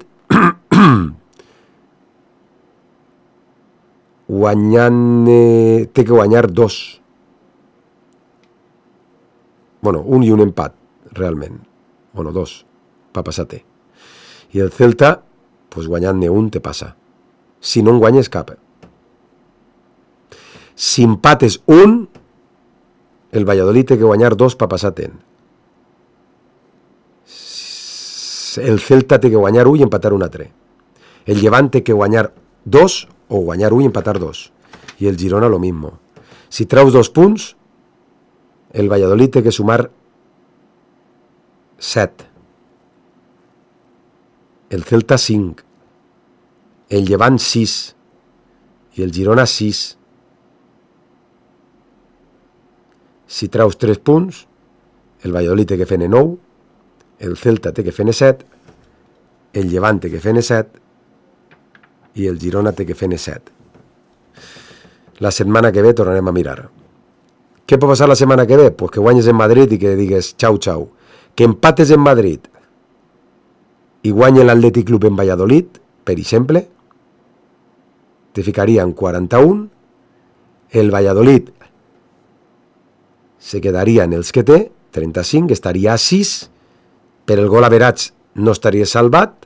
guanyant, eh, té que guanyar dos. Bueno, un i un empat, realment. Bueno, dos, per passar-te. I el Celta, pues guanyant-ne un te passa. Si no en guanyes cap. Si empates un, el Valladolid té que guanyar dos per passar ten. El Celta té que guanyar un i empatar un altre. El Llevant té que guanyar dos o guanyar un i empatar dos. I el Girona lo mismo. Si traus dos punts, el Valladolid té que sumar set. El Celta cinc. El Llevant sis. I el Girona sis. Si traus tres punts, el Valladolid té que fer-ne nou, el Celta té que fer-ne set, el Llevant té que fer-ne set i el Girona té que fer-ne set. La setmana que ve tornarem a mirar. Què pot passar la setmana que ve? Pues que guanyes en Madrid i que digues xau, xau. Que empates en Madrid i guanye l'Atlètic Club en Valladolid, per exemple, te ficaria en quaranta-un, el Valladolid se quedaria en els que té, trenta-cinc, estaria a sis, per el gol average no estaria salvat,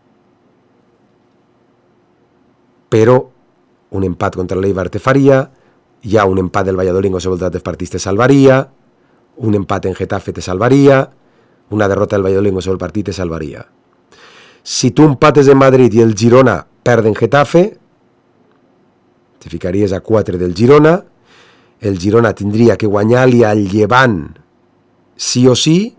però un empat contra l'Eibar te faria, hi ha un empat del Valladolid en qualsevol dels partits te salvaria, un empat en Getafe te salvaria, una derrota del Valladolid en qualsevol partit te salvaria. Si tu empates en Madrid i el Girona perd en Getafe, te ficaries a quatre del Girona, el Girona tindria que guanyar-li al Llevant sí o sí,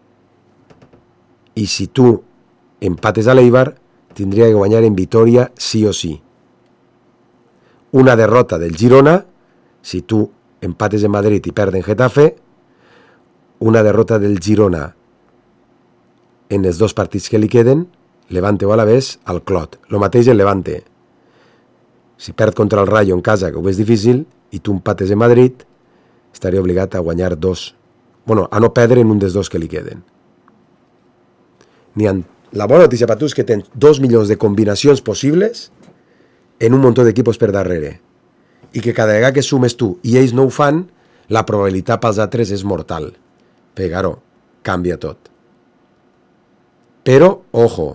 i si tu empates a l'Eibar, tindria que guanyar en Vitoria sí o sí. Una derrota del Girona, si tu empates en Madrid i perds en Getafe, una derrota del Girona en els dos partits que li queden, Levante o Alavés, al Clot. Lo mateix el Levante. Si perd contra el Rayo en casa, que ho és difícil, i tu empates en Madrid, estaria obligat a guanyar dos. Bueno, a no perdre en un dels dos que li queden. N'hi ha... La bona notícia per tu és que tens dos milions de combinacions possibles en un munt d'equipos per darrere. I que cada vegada que sumes tu i ells no ho fan, la probabilitat pels altres és mortal. Perquè, claro, canvia tot. Però, ojo,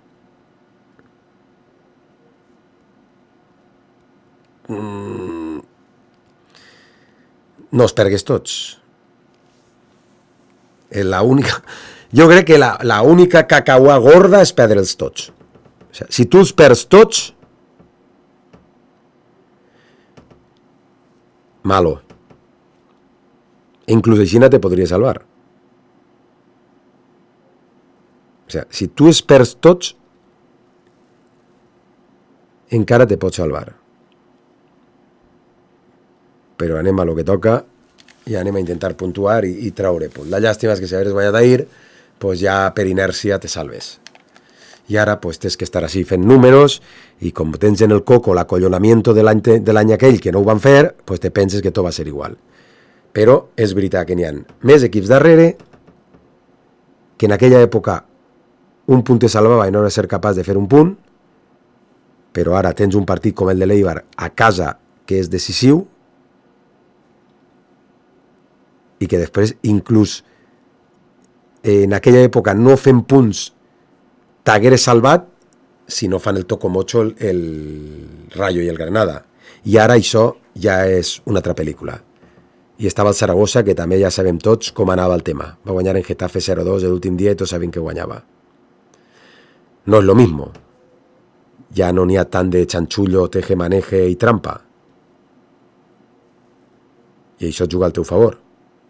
mm, no els pergues tots. La única... Jo crec que la, la única cacaua gorda és perdre'ls tots. O sigui, si tu els perds tots, malo. Inclús així no te podria salvar. O sigui, si tu els perds tots, encara te pots salvar. Però anem a lo que toca i anem a intentar puntuar i, i traure punt. La llàstima és que si hagués guanyat ahir, pues ja per inèrcia te salves. I ara pues tens que estar així fent números i com tens en el coco l'acollonamiento de l'any de l'any aquell que no ho van fer, pues te penses que tot va ser igual. Però és veritat que n'hi ha més equips darrere que en aquella època un punt te salvava i no era ser capaç de fer un punt, però ara tens un partit com el de l'Eibar a casa que és decisiu i que després inclús en aquella època no fent punts t'hagueres salvat si no fan el tocomocho el, el Rayo i el Granada. I ara això ja és una altra pel·lícula. I estava el Saragossa, que també ja sabem tots com anava el tema. Va guanyar en Getafe cero dos l'últim dia i tots sabem que guanyava. No és lo mismo. Ja no n'hi ha tant de chanchullo, teje-maneje i trampa. I això juga al teu favor.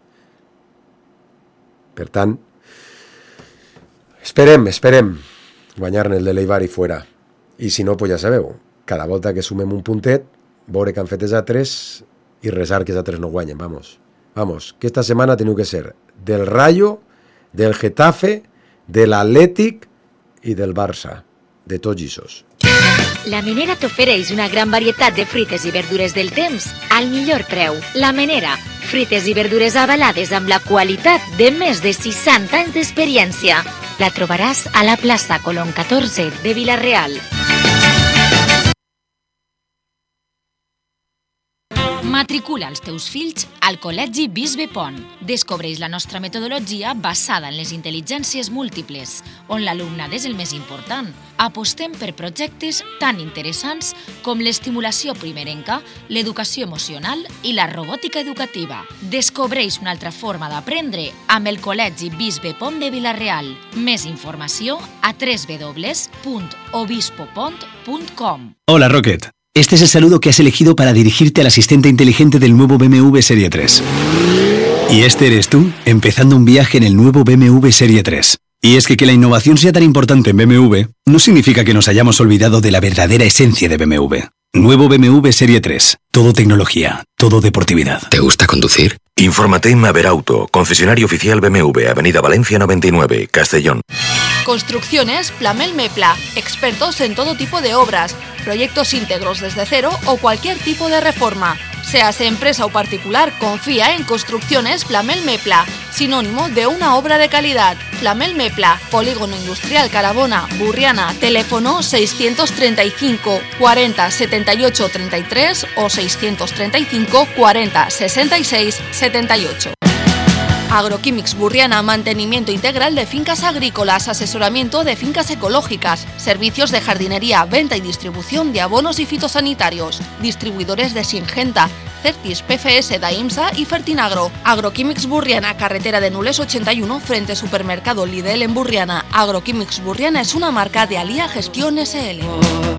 Per tant, esperem, esperem guanyar-ne el de l'Eibar i fuera. I si no, pues ja sabeu, cada volta que sumem un puntet, veure que han fet els altres i resar que els altres no guanyen, vamos. Vamos, que esta setmana teniu que ser del Rayo, del Getafe, de l'Atlètic i del Barça, de tots ixos. La Menera t'ofereix una gran varietat de fruites i verdures del temps al millor preu. La Menera, fruites i verdures avalades amb la qualitat de més de seixanta anys d'experiència. La trobaràs a la plaça Colón catorze de Vila-real. Matricula els teus fills al Col·legi Bisbe Pont. Descobreix la nostra metodologia basada en les intel·ligències múltiples, on l'alumnat és el més important. Apostem per projectes tan interessants com l'estimulació primerenca, l'educació emocional i la robòtica educativa. Descobreix una altra forma d'aprendre amb el Col·legi Bisbe Pont de Vila-real. Més informació a w w w punt obispopont punt com. Hola, Rocket. Este es el saludo que has elegido para dirigirte al asistente inteligente del nuevo B M W Serie tres. Y este eres tú, empezando un viaje en el nuevo B M W Serie tres. Y es que que la innovación sea tan importante en B M W no significa que nos hayamos olvidado de la verdadera esencia de B M W. Nuevo B M W Serie tres. Todo tecnología, todo deportividad. ¿Te gusta conducir? Infórmate en Maverauto, concesionario oficial B M W, Avenida Valencia noventa y nueve, Castellón. Construcciones Plamel Mepla, expertos en todo tipo de obras, proyectos íntegros desde cero o cualquier tipo de reforma. Seas empresa o particular, confía en Construcciones Plamel Mepla, sinónimo de una obra de calidad. Plamel Mepla, Polígono Industrial Carabona, Burriana, teléfono seiscientos treinta y cinco cuarenta setenta y ocho treinta y tres o seiscientos treinta y cinco cuarenta sesenta y seis setenta y ocho. Agroquímics Burriana, mantenimiento integral de fincas agrícolas, asesoramiento de fincas ecológicas, servicios de jardinería, venta y distribución de abonos y fitosanitarios, distribuidores de Singenta, Certis, P F S, Daimsa y Fertinagro. Agroquímics Burriana, carretera de Nules ochenta y uno, frente Supermercado Lidl en Burriana. Agroquímics Burriana es una marca de Alía Gestión S L.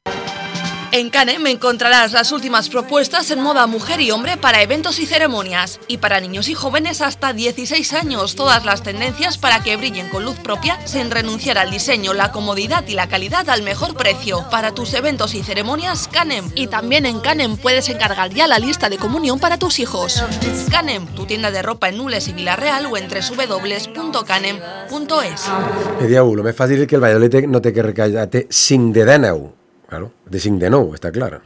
En Canem encontrarás las últimas propuestas en moda mujer y hombre para eventos y ceremonias. Y para niños y jóvenes hasta dieciséis años, todas las tendencias para que brillen con luz propia sin renunciar al diseño, la comodidad y la calidad al mejor precio. Para tus eventos y ceremonias, Canem. Y también en Canem puedes encargar ya la lista de comunión para tus hijos. Canem, tu tienda de ropa en Nules y Vila-real o en w w w punto canem punto es. Dieu, lo més fàcil és que el Valladolid no té que recaure, té cinc de dènou. Claro, de cinc de nou, està clar.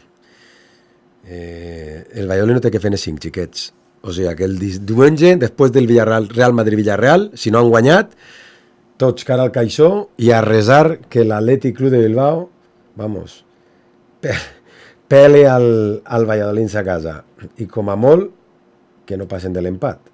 Eh, el Valladolid no té que fer cinc, xiquets. O sigui, que el diumenge, després del Villarreal, Real Madrid-Villarreal, si no han guanyat, tots cara al caixó i a resar que l'Atlètic Club de Bilbao, vamos, pe pele al, al Valladolid a casa. I com a molt, que no passen de l'empat.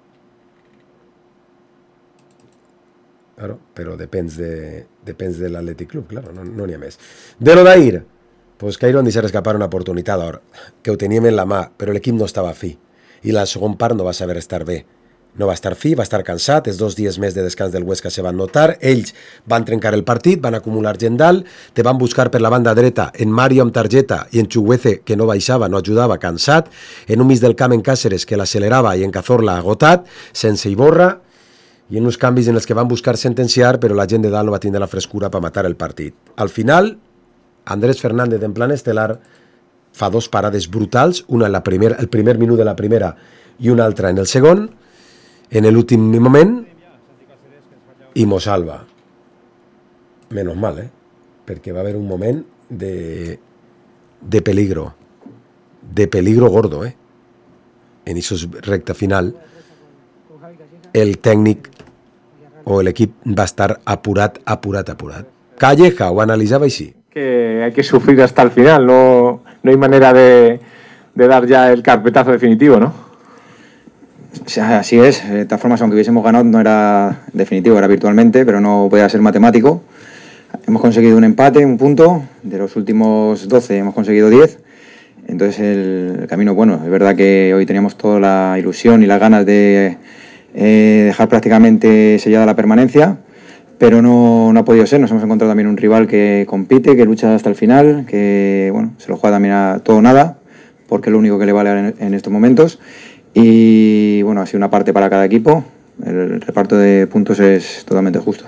Claro, però depèn de, depèn de l'Atlètic Club, claro, no n'hi no ha més. De lo d'ahir, pues Cairo han deixat escapar una oportunitat d'or, que ho teníem en la mà, però l'equip no estava fi. I la segon part no va saber estar bé. No va estar fi, va estar cansat, els dos dies més de descans del Huesca se van notar, ells van trencar el partit, van acumular gent dalt, te van buscar per la banda dreta en Mario amb targeta i en Chuguece, que no baixava, no ajudava, cansat, en un mig del camp en Càceres, que l'accelerava i en Cazorla agotat, sense Iborra, i en uns canvis en els que van buscar sentenciar, però la gent de dalt no va tindre la frescura per matar el partit. Al final, Andrés Fernández en plan estel·lar fa dos parades brutals, una en la primera, el primer minut de la primera i una altra en el segon, en l'últim moment, i mos salva. Menos mal, eh? Perquè va haver un moment de, de peligro, de peligro gordo, eh? En aquesta recta final, el tècnic o l'equip va estar apurat, apurat, apurat. Calleja ho analitzava així. Que hay que sufrir hasta el final, no, no hay manera de, de dar ya el carpetazo definitivo, ¿no? O sea, así es, de todas formas, aunque hubiésemos ganado no era definitivo, era virtualmente, pero no podía ser matemático. Hemos conseguido un empate, un punto, de los últimos doce hemos conseguido diez, entonces el, el camino es bueno. Es verdad que hoy teníamos toda la ilusión y las ganas de eh, dejar prácticamente sellada la permanencia, pero no, no ha podido ser. Nos hemos encontrado también un rival que compite, que lucha hasta el final, que bueno, se lo juega también a todo o nada, porque es lo único que le vale en, en estos momentos. Y bueno, ha sido una parte para cada equipo. El reparto de puntos es totalmente justo.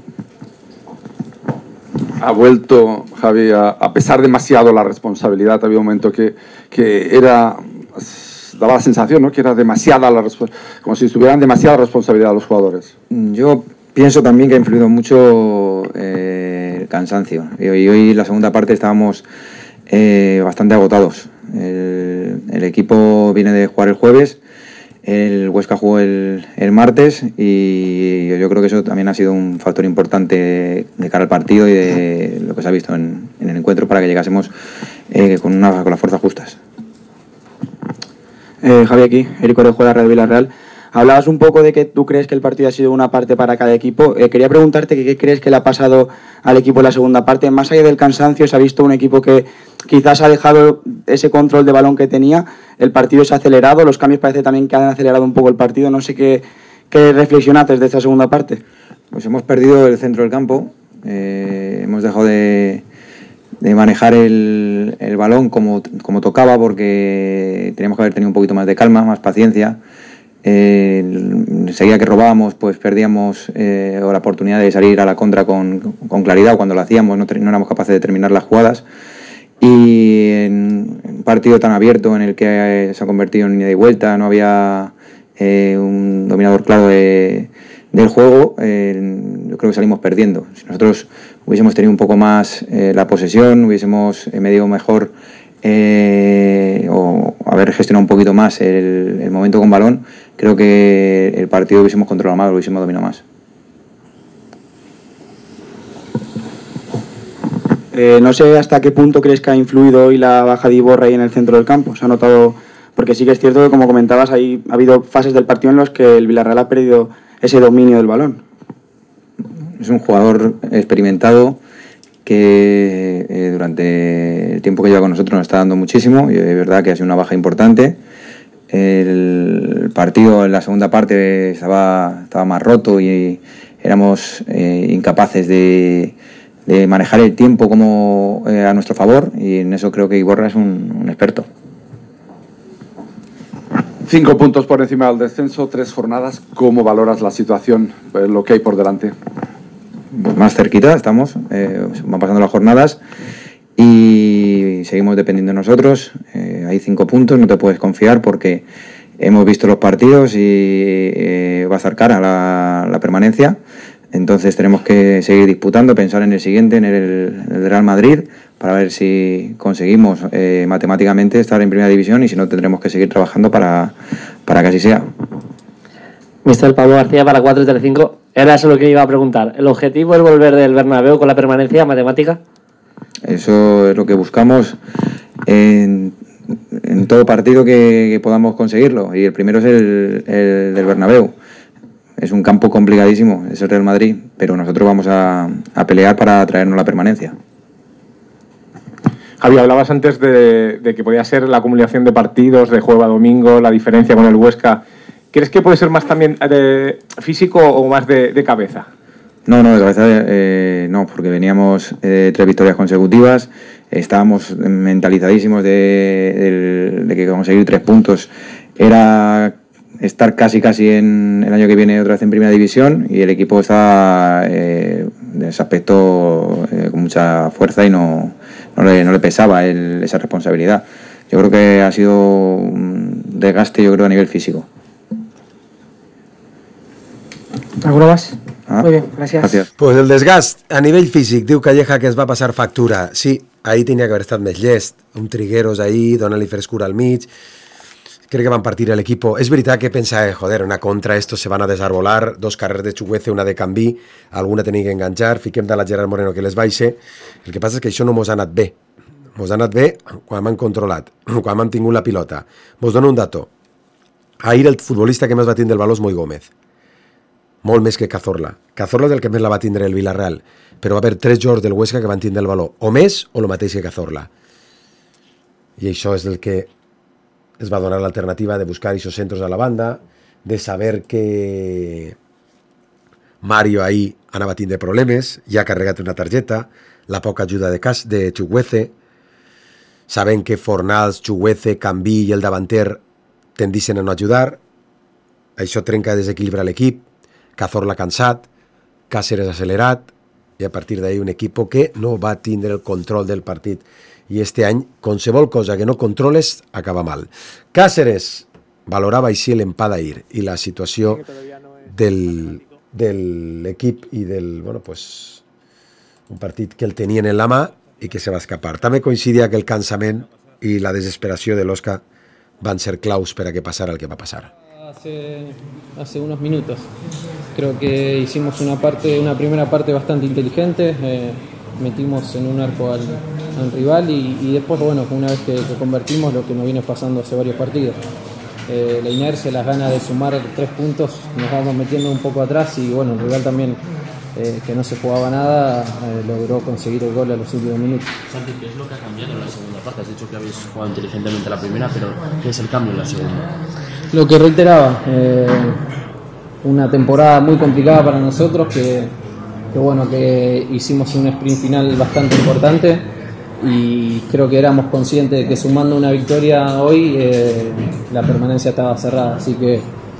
Ha vuelto, Javi, a, a pesar demasiado la responsabilidad. Había un momento que, que era, daba la sensación, ¿no?, que era demasiada la como si estuvieran demasiada responsabilidad los jugadores. Yo pienso también que ha influido mucho eh, el cansancio. Y hoy, hoy, la segunda parte, estábamos eh, bastante agotados. El, el equipo viene de jugar el jueves, el Huesca jugó el, el martes, y yo creo que eso también ha sido un factor importante de cara al partido y de lo que se ha visto en, en el encuentro para que llegásemos eh, con, una, con las fuerzas justas. Eh, Javi aquí, Eric Orejo de la Radio Villarreal. Hablabas un poco de que tú crees que el partido ha sido una parte para cada equipo. Eh, quería preguntarte que qué crees que le ha pasado al equipo en la segunda parte. Más allá del cansancio, se ha visto un equipo que quizás ha dejado ese control de balón que tenía. El partido se ha acelerado, los cambios parece también que han acelerado un poco el partido. No sé qué, qué reflexionaste de esta segunda parte. Pues hemos perdido el centro del campo. Eh, hemos dejado de, de manejar el, el balón como, como tocaba, porque teníamos que haber tenido un poquito más de calma, más paciencia. Eh, enseguida que robábamos, pues perdíamos eh, la oportunidad de salir a la contra con, con claridad, o cuando lo hacíamos no, no éramos capaces de terminar las jugadas. Y en un partido tan abierto en el que eh, se ha convertido en ida y vuelta, no había eh, un dominador claro de, del juego, eh, yo creo que salimos perdiendo. Si nosotros hubiésemos tenido un poco más eh, la posesión, hubiésemos eh, medido mejor eh, o haber gestionado un poquito más el, el momento con balón, creo que el partido lo hubiésemos controlado más, lo hubiésemos dominado más. Eh, no sé hasta qué punto crees que ha influido hoy la baja de Iborra ahí en el centro del campo. Se ha notado, porque sí que es cierto que, como comentabas, ahí ha habido fases del partido en los que el Villarreal ha perdido ese dominio del balón. Es un jugador experimentado que eh, durante el tiempo que lleva con nosotros nos está dando muchísimo, y es verdad que ha sido una baja importante. El partido en la segunda parte estaba, estaba más roto y éramos eh, incapaces de, de manejar el tiempo como eh, a nuestro favor, y en eso creo que Iborra es un, un experto. Cinco puntos por encima del descenso, tres jornadas. ¿Cómo valoras la situación, eh, lo que hay por delante? Pues más cerquita estamos, eh, van pasando las jornadas y seguimos dependiendo de nosotros. Eh, hay cinco puntos, no te puedes confiar porque hemos visto los partidos y eh, va a estar cara la, la permanencia. Entonces tenemos que seguir disputando, pensar en el siguiente, en el, el Real Madrid, para ver si conseguimos eh, matemáticamente estar en primera división, y si no tendremos que seguir trabajando para, para que así sea. mister Pablo García para cuatro tres cinco. Era eso lo que iba a preguntar. ¿El objetivo es volver del Bernabéu con la permanencia matemática? Eso es lo que buscamos en, en todo partido que, que podamos conseguirlo. Y el primero es el, el del Bernabéu. Es un campo complicadísimo, es el Real Madrid, pero nosotros vamos a, a pelear para traernos la permanencia. Javi, hablabas antes de, de que podía ser la acumulación de partidos de jueves a domingo, la diferencia con el Huesca. ¿Crees que puede ser más también de físico o más de, de cabeza? No, no, de cabeza eh, no, porque veníamos de eh, tres victorias consecutivas, estábamos mentalizadísimos de, de, de que conseguir tres puntos era estar casi casi en el año que viene otra vez en primera división, y el equipo está eh, en ese aspecto eh, con mucha fuerza y no, no, le, no le pesaba el, esa responsabilidad. Yo creo que ha sido un desgaste, yo creo, a nivel físico. ¿Alguna más? Ah, Muy bien, gracias. Gracias. Pues el desgast a nivell físic, diu Calleja que es va passar factura. Sí, ahir tenia que haver estat més llest, un Trigueros ahir, dona-li frescura al mig, crec que van partir l'equip. És veritat que pensa, eh, joder, una contra, estos se van a desarbolar, dos carrers de Chuguece, una de Canví, alguna tenia que enganxar, fiquem de la Gerard Moreno que les baixe. El que passa és que això no mos ha anat bé. Mos ha anat bé quan m'han controlat, quan m'han tingut la pilota. Vos dono un dato. Ahir el futbolista que més va tindre el valor és Moi Gómez. Molt més que Cazorla. Cazorla és el que més la va tindre el Villarreal, però va haver tres jugadors del Huesca que van tindre el valor, o més o el mateix que Cazorla. I això és el que es va donar l'alternativa de buscar aquests centros a la banda, de saber que Mario ahí anava a tindre problemes, ja ha carregat una targeta, la poca ajuda de, Cas, de Chuguece, sabent que Fornals, Chuguece, Canví i el davanter tendissin a no ajudar, això trenca i desequilibra l'equip, Cazorla cansat, Cáceres accelerat, i a partir d'ahí un equip que no va tindre el control del partit. I este any, qualsevol cosa que no controles acaba mal. Cáceres valorava així l'empat d'ahir i la situació del, de l'equip i del, bueno, pues, un partit que el tenien en la mà i que se va escapar. També coincidia que el cansament i la desesperació de l'Osca van ser claus per a que passara el que va passar. Hace, hace unos minutos. Creo que hicimos una parte, una primera parte bastante inteligente, eh, metimos en un arco al, al rival y, y después, bueno, una vez que, que convertimos, lo que nos viene pasando hace varios partidos. eh, la inercia, las ganas de sumar tres puntos, nos vamos metiendo un poco atrás y bueno, el rival también, eh, que no se jugaba nada, eh, logró conseguir el gol a los últimos minutos. Santi, ¿qué es lo que ha cambiado en la segunda parte? Has dicho que habéis jugado inteligentemente la primera, pero ¿qué es el cambio en la segunda? Lo que reiteraba, eh, una temporada muy complicada para nosotros, que, que bueno, que hicimos un sprint final bastante importante y creo que éramos conscientes de que sumando una victoria hoy eh, la permanencia estaba cerrada, así que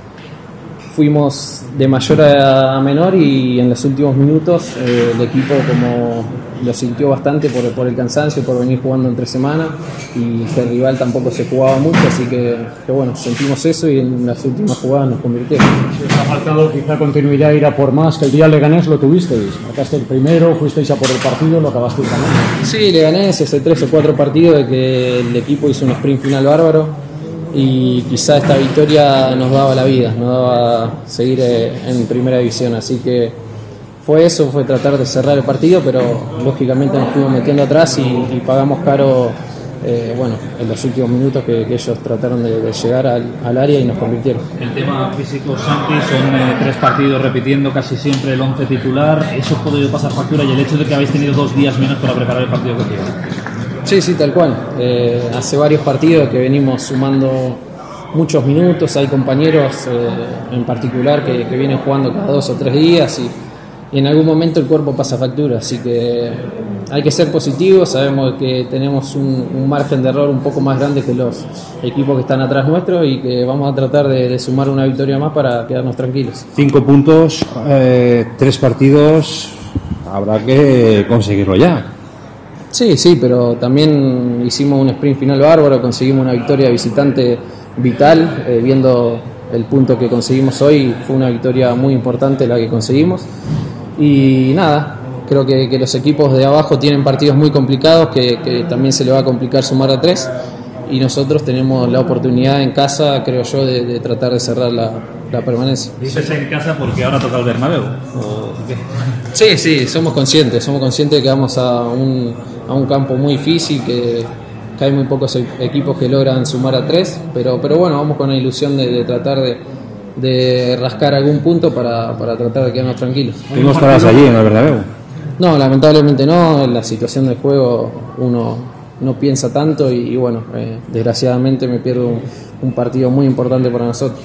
fuimos de mayor a menor y en los últimos minutos eh, el equipo como lo sintió bastante por, por el cansancio, por venir jugando entre semana y que el rival tampoco se jugaba mucho, así que, que bueno, sentimos eso y en las últimas jugadas nos convirtieron. Si os ha faltado quizá continuidad, ir a por más, que el día Leganés lo tuvisteis, marcaste el primero, fuisteis a por el partido, lo acabasteis ganando. Sí, Leganés, ese tres o cuatro partidos de que el equipo hizo un sprint final bárbaro y quizá esta victoria nos daba la vida, nos daba seguir en primera división, así que fue eso, fue tratar de cerrar el partido, pero lógicamente nos fuimos metiendo atrás y, y pagamos caro eh, bueno, en los últimos minutos que, que ellos trataron de, de llegar al, al área y nos convirtieron. El tema físico, Santi, son eh, tres partidos repitiendo casi siempre el once titular, eso os ha podido pasar factura y el hecho de que habéis tenido dos días menos para preparar el partido que queda. Sí, sí, tal cual. Eh, hace varios partidos que venimos sumando muchos minutos, hay compañeros eh, en particular que, que vienen jugando cada dos o tres días y, y en algún momento el cuerpo pasa factura, así que hay que ser positivos, sabemos que tenemos un, un margen de error un poco más grande que los equipos que están atrás nuestro y que vamos a tratar de, de sumar una victoria más para quedarnos tranquilos. Cinco puntos, eh, tres partidos, habrá que conseguirlo ya. Sí, sí, pero también hicimos un sprint final bárbaro, conseguimos una victoria visitante vital, eh, viendo el punto que conseguimos hoy, fue una victoria muy importante la que conseguimos y nada, creo que, que los equipos de abajo tienen partidos muy complicados, que, que también se le va a complicar sumar a tres y nosotros tenemos la oportunidad en casa, creo yo, de, de tratar de cerrar la, la permanencia. ¿Dices en casa porque ahora toca el Bernabéu? ¿O qué? Sí, sí, somos conscientes, somos conscientes de que vamos a un, a un campo muy difícil, que, que hay muy pocos equipos que logran sumar a tres, pero, pero bueno, vamos con la ilusión de, de tratar de, de rascar algún punto para, para tratar de quedarnos tranquilos. ¿Tú no estarás allí en el Bernabéu? No, lamentablemente no, en la situación del juego uno no piensa tanto y, y bueno, eh, desgraciadamente me pierdo un, un partido muy importante para nosotros.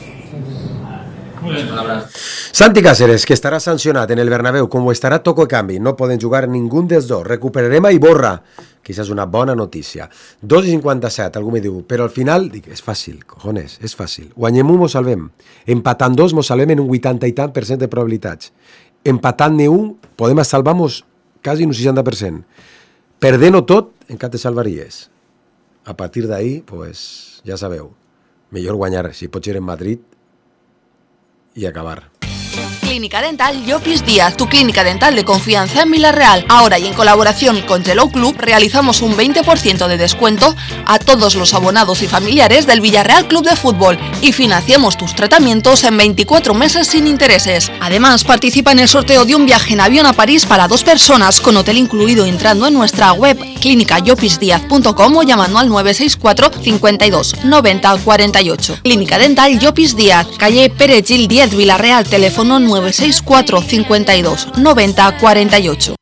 Santi Cáceres, que estarà sancionat en el Bernabéu, com ho estarà Toco Ekambi. No poden jugar ningú dels dos. Recuperarem a Iborra, que és una bona notícia. dos i cinquanta-set, algú me diu, però al final, dic, és fàcil, cojones, és fàcil. Guanyem un, mos salvem. Empatant dos, mos salvem en un vuitanta i tant per cent de probabilitats. Empatant-ne un, podem salvar-nos quasi un seixanta per cent. Perdent-ho tot, encara te salvaries. A partir d'ahí, pues, ja sabeu, millor guanyar, si pots ir en Madrid, y acabar. Clínica Dental Llopis Díaz, tu clínica dental de confianza en Villarreal. Ahora y en colaboración con Hello Club realizamos un veinte por ciento de descuento a todos los abonados y familiares del Villarreal Club de Fútbol y financiamos tus tratamientos en veinticuatro meses sin intereses. Además, participa en el sorteo de un viaje en avión a París para dos personas con hotel incluido entrando en nuestra web clínica llopis díaz punto com o llamando al nueve seis cuatro cincuenta y dos noventa cuarenta y ocho. Clínica Dental Llopis Díaz, calle Pérez Gil diez, Villarreal, teléfono nueve seis cuatro cincuenta y dos noventa cuarenta y ocho.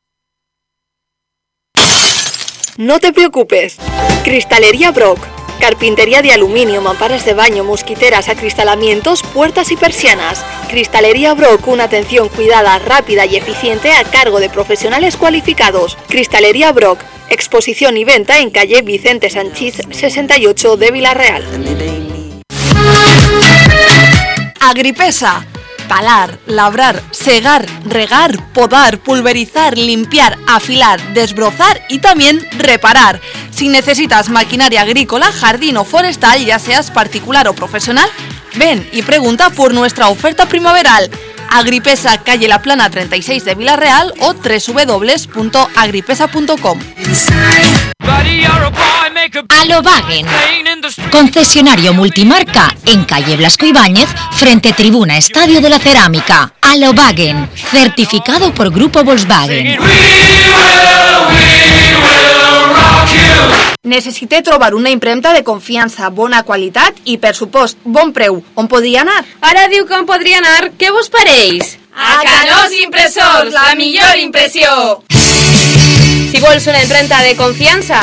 No te preocupes. Cristalería Brock. Carpintería de aluminio, mamparas de baño, mosquiteras, acristalamientos, puertas y persianas. Cristalería Brock, una atención cuidada, rápida y eficiente a cargo de profesionales cualificados. Cristalería Brock, exposición y venta en calle Vicente Sanchís sesenta y ocho de Villarreal. Agripesa. Talar, labrar, segar, regar, podar, pulverizar, limpiar, afilar, desbrozar y también reparar. Si necesitas maquinaria agrícola, jardín o forestal, ya seas particular o profesional, ven y pregunta por nuestra oferta primaveral. Agripesa, calle La Plana treinta y seis de Villarreal o doble u doble u doble u punto agripesa punto com. Alobagen, concesionario multimarca en calle Blasco Ibáñez, frente tribuna Estadio de la Cerámica. Alobagen, certificado por Grupo Volkswagen. Necessite trobar una impremta de confiança, bona qualitat i, per supost, bon preu. On podria anar? Ara diu que on podria anar. Què vos pareix? A Canós Impressors, la millor impressió! Si vols una impremta de confiança,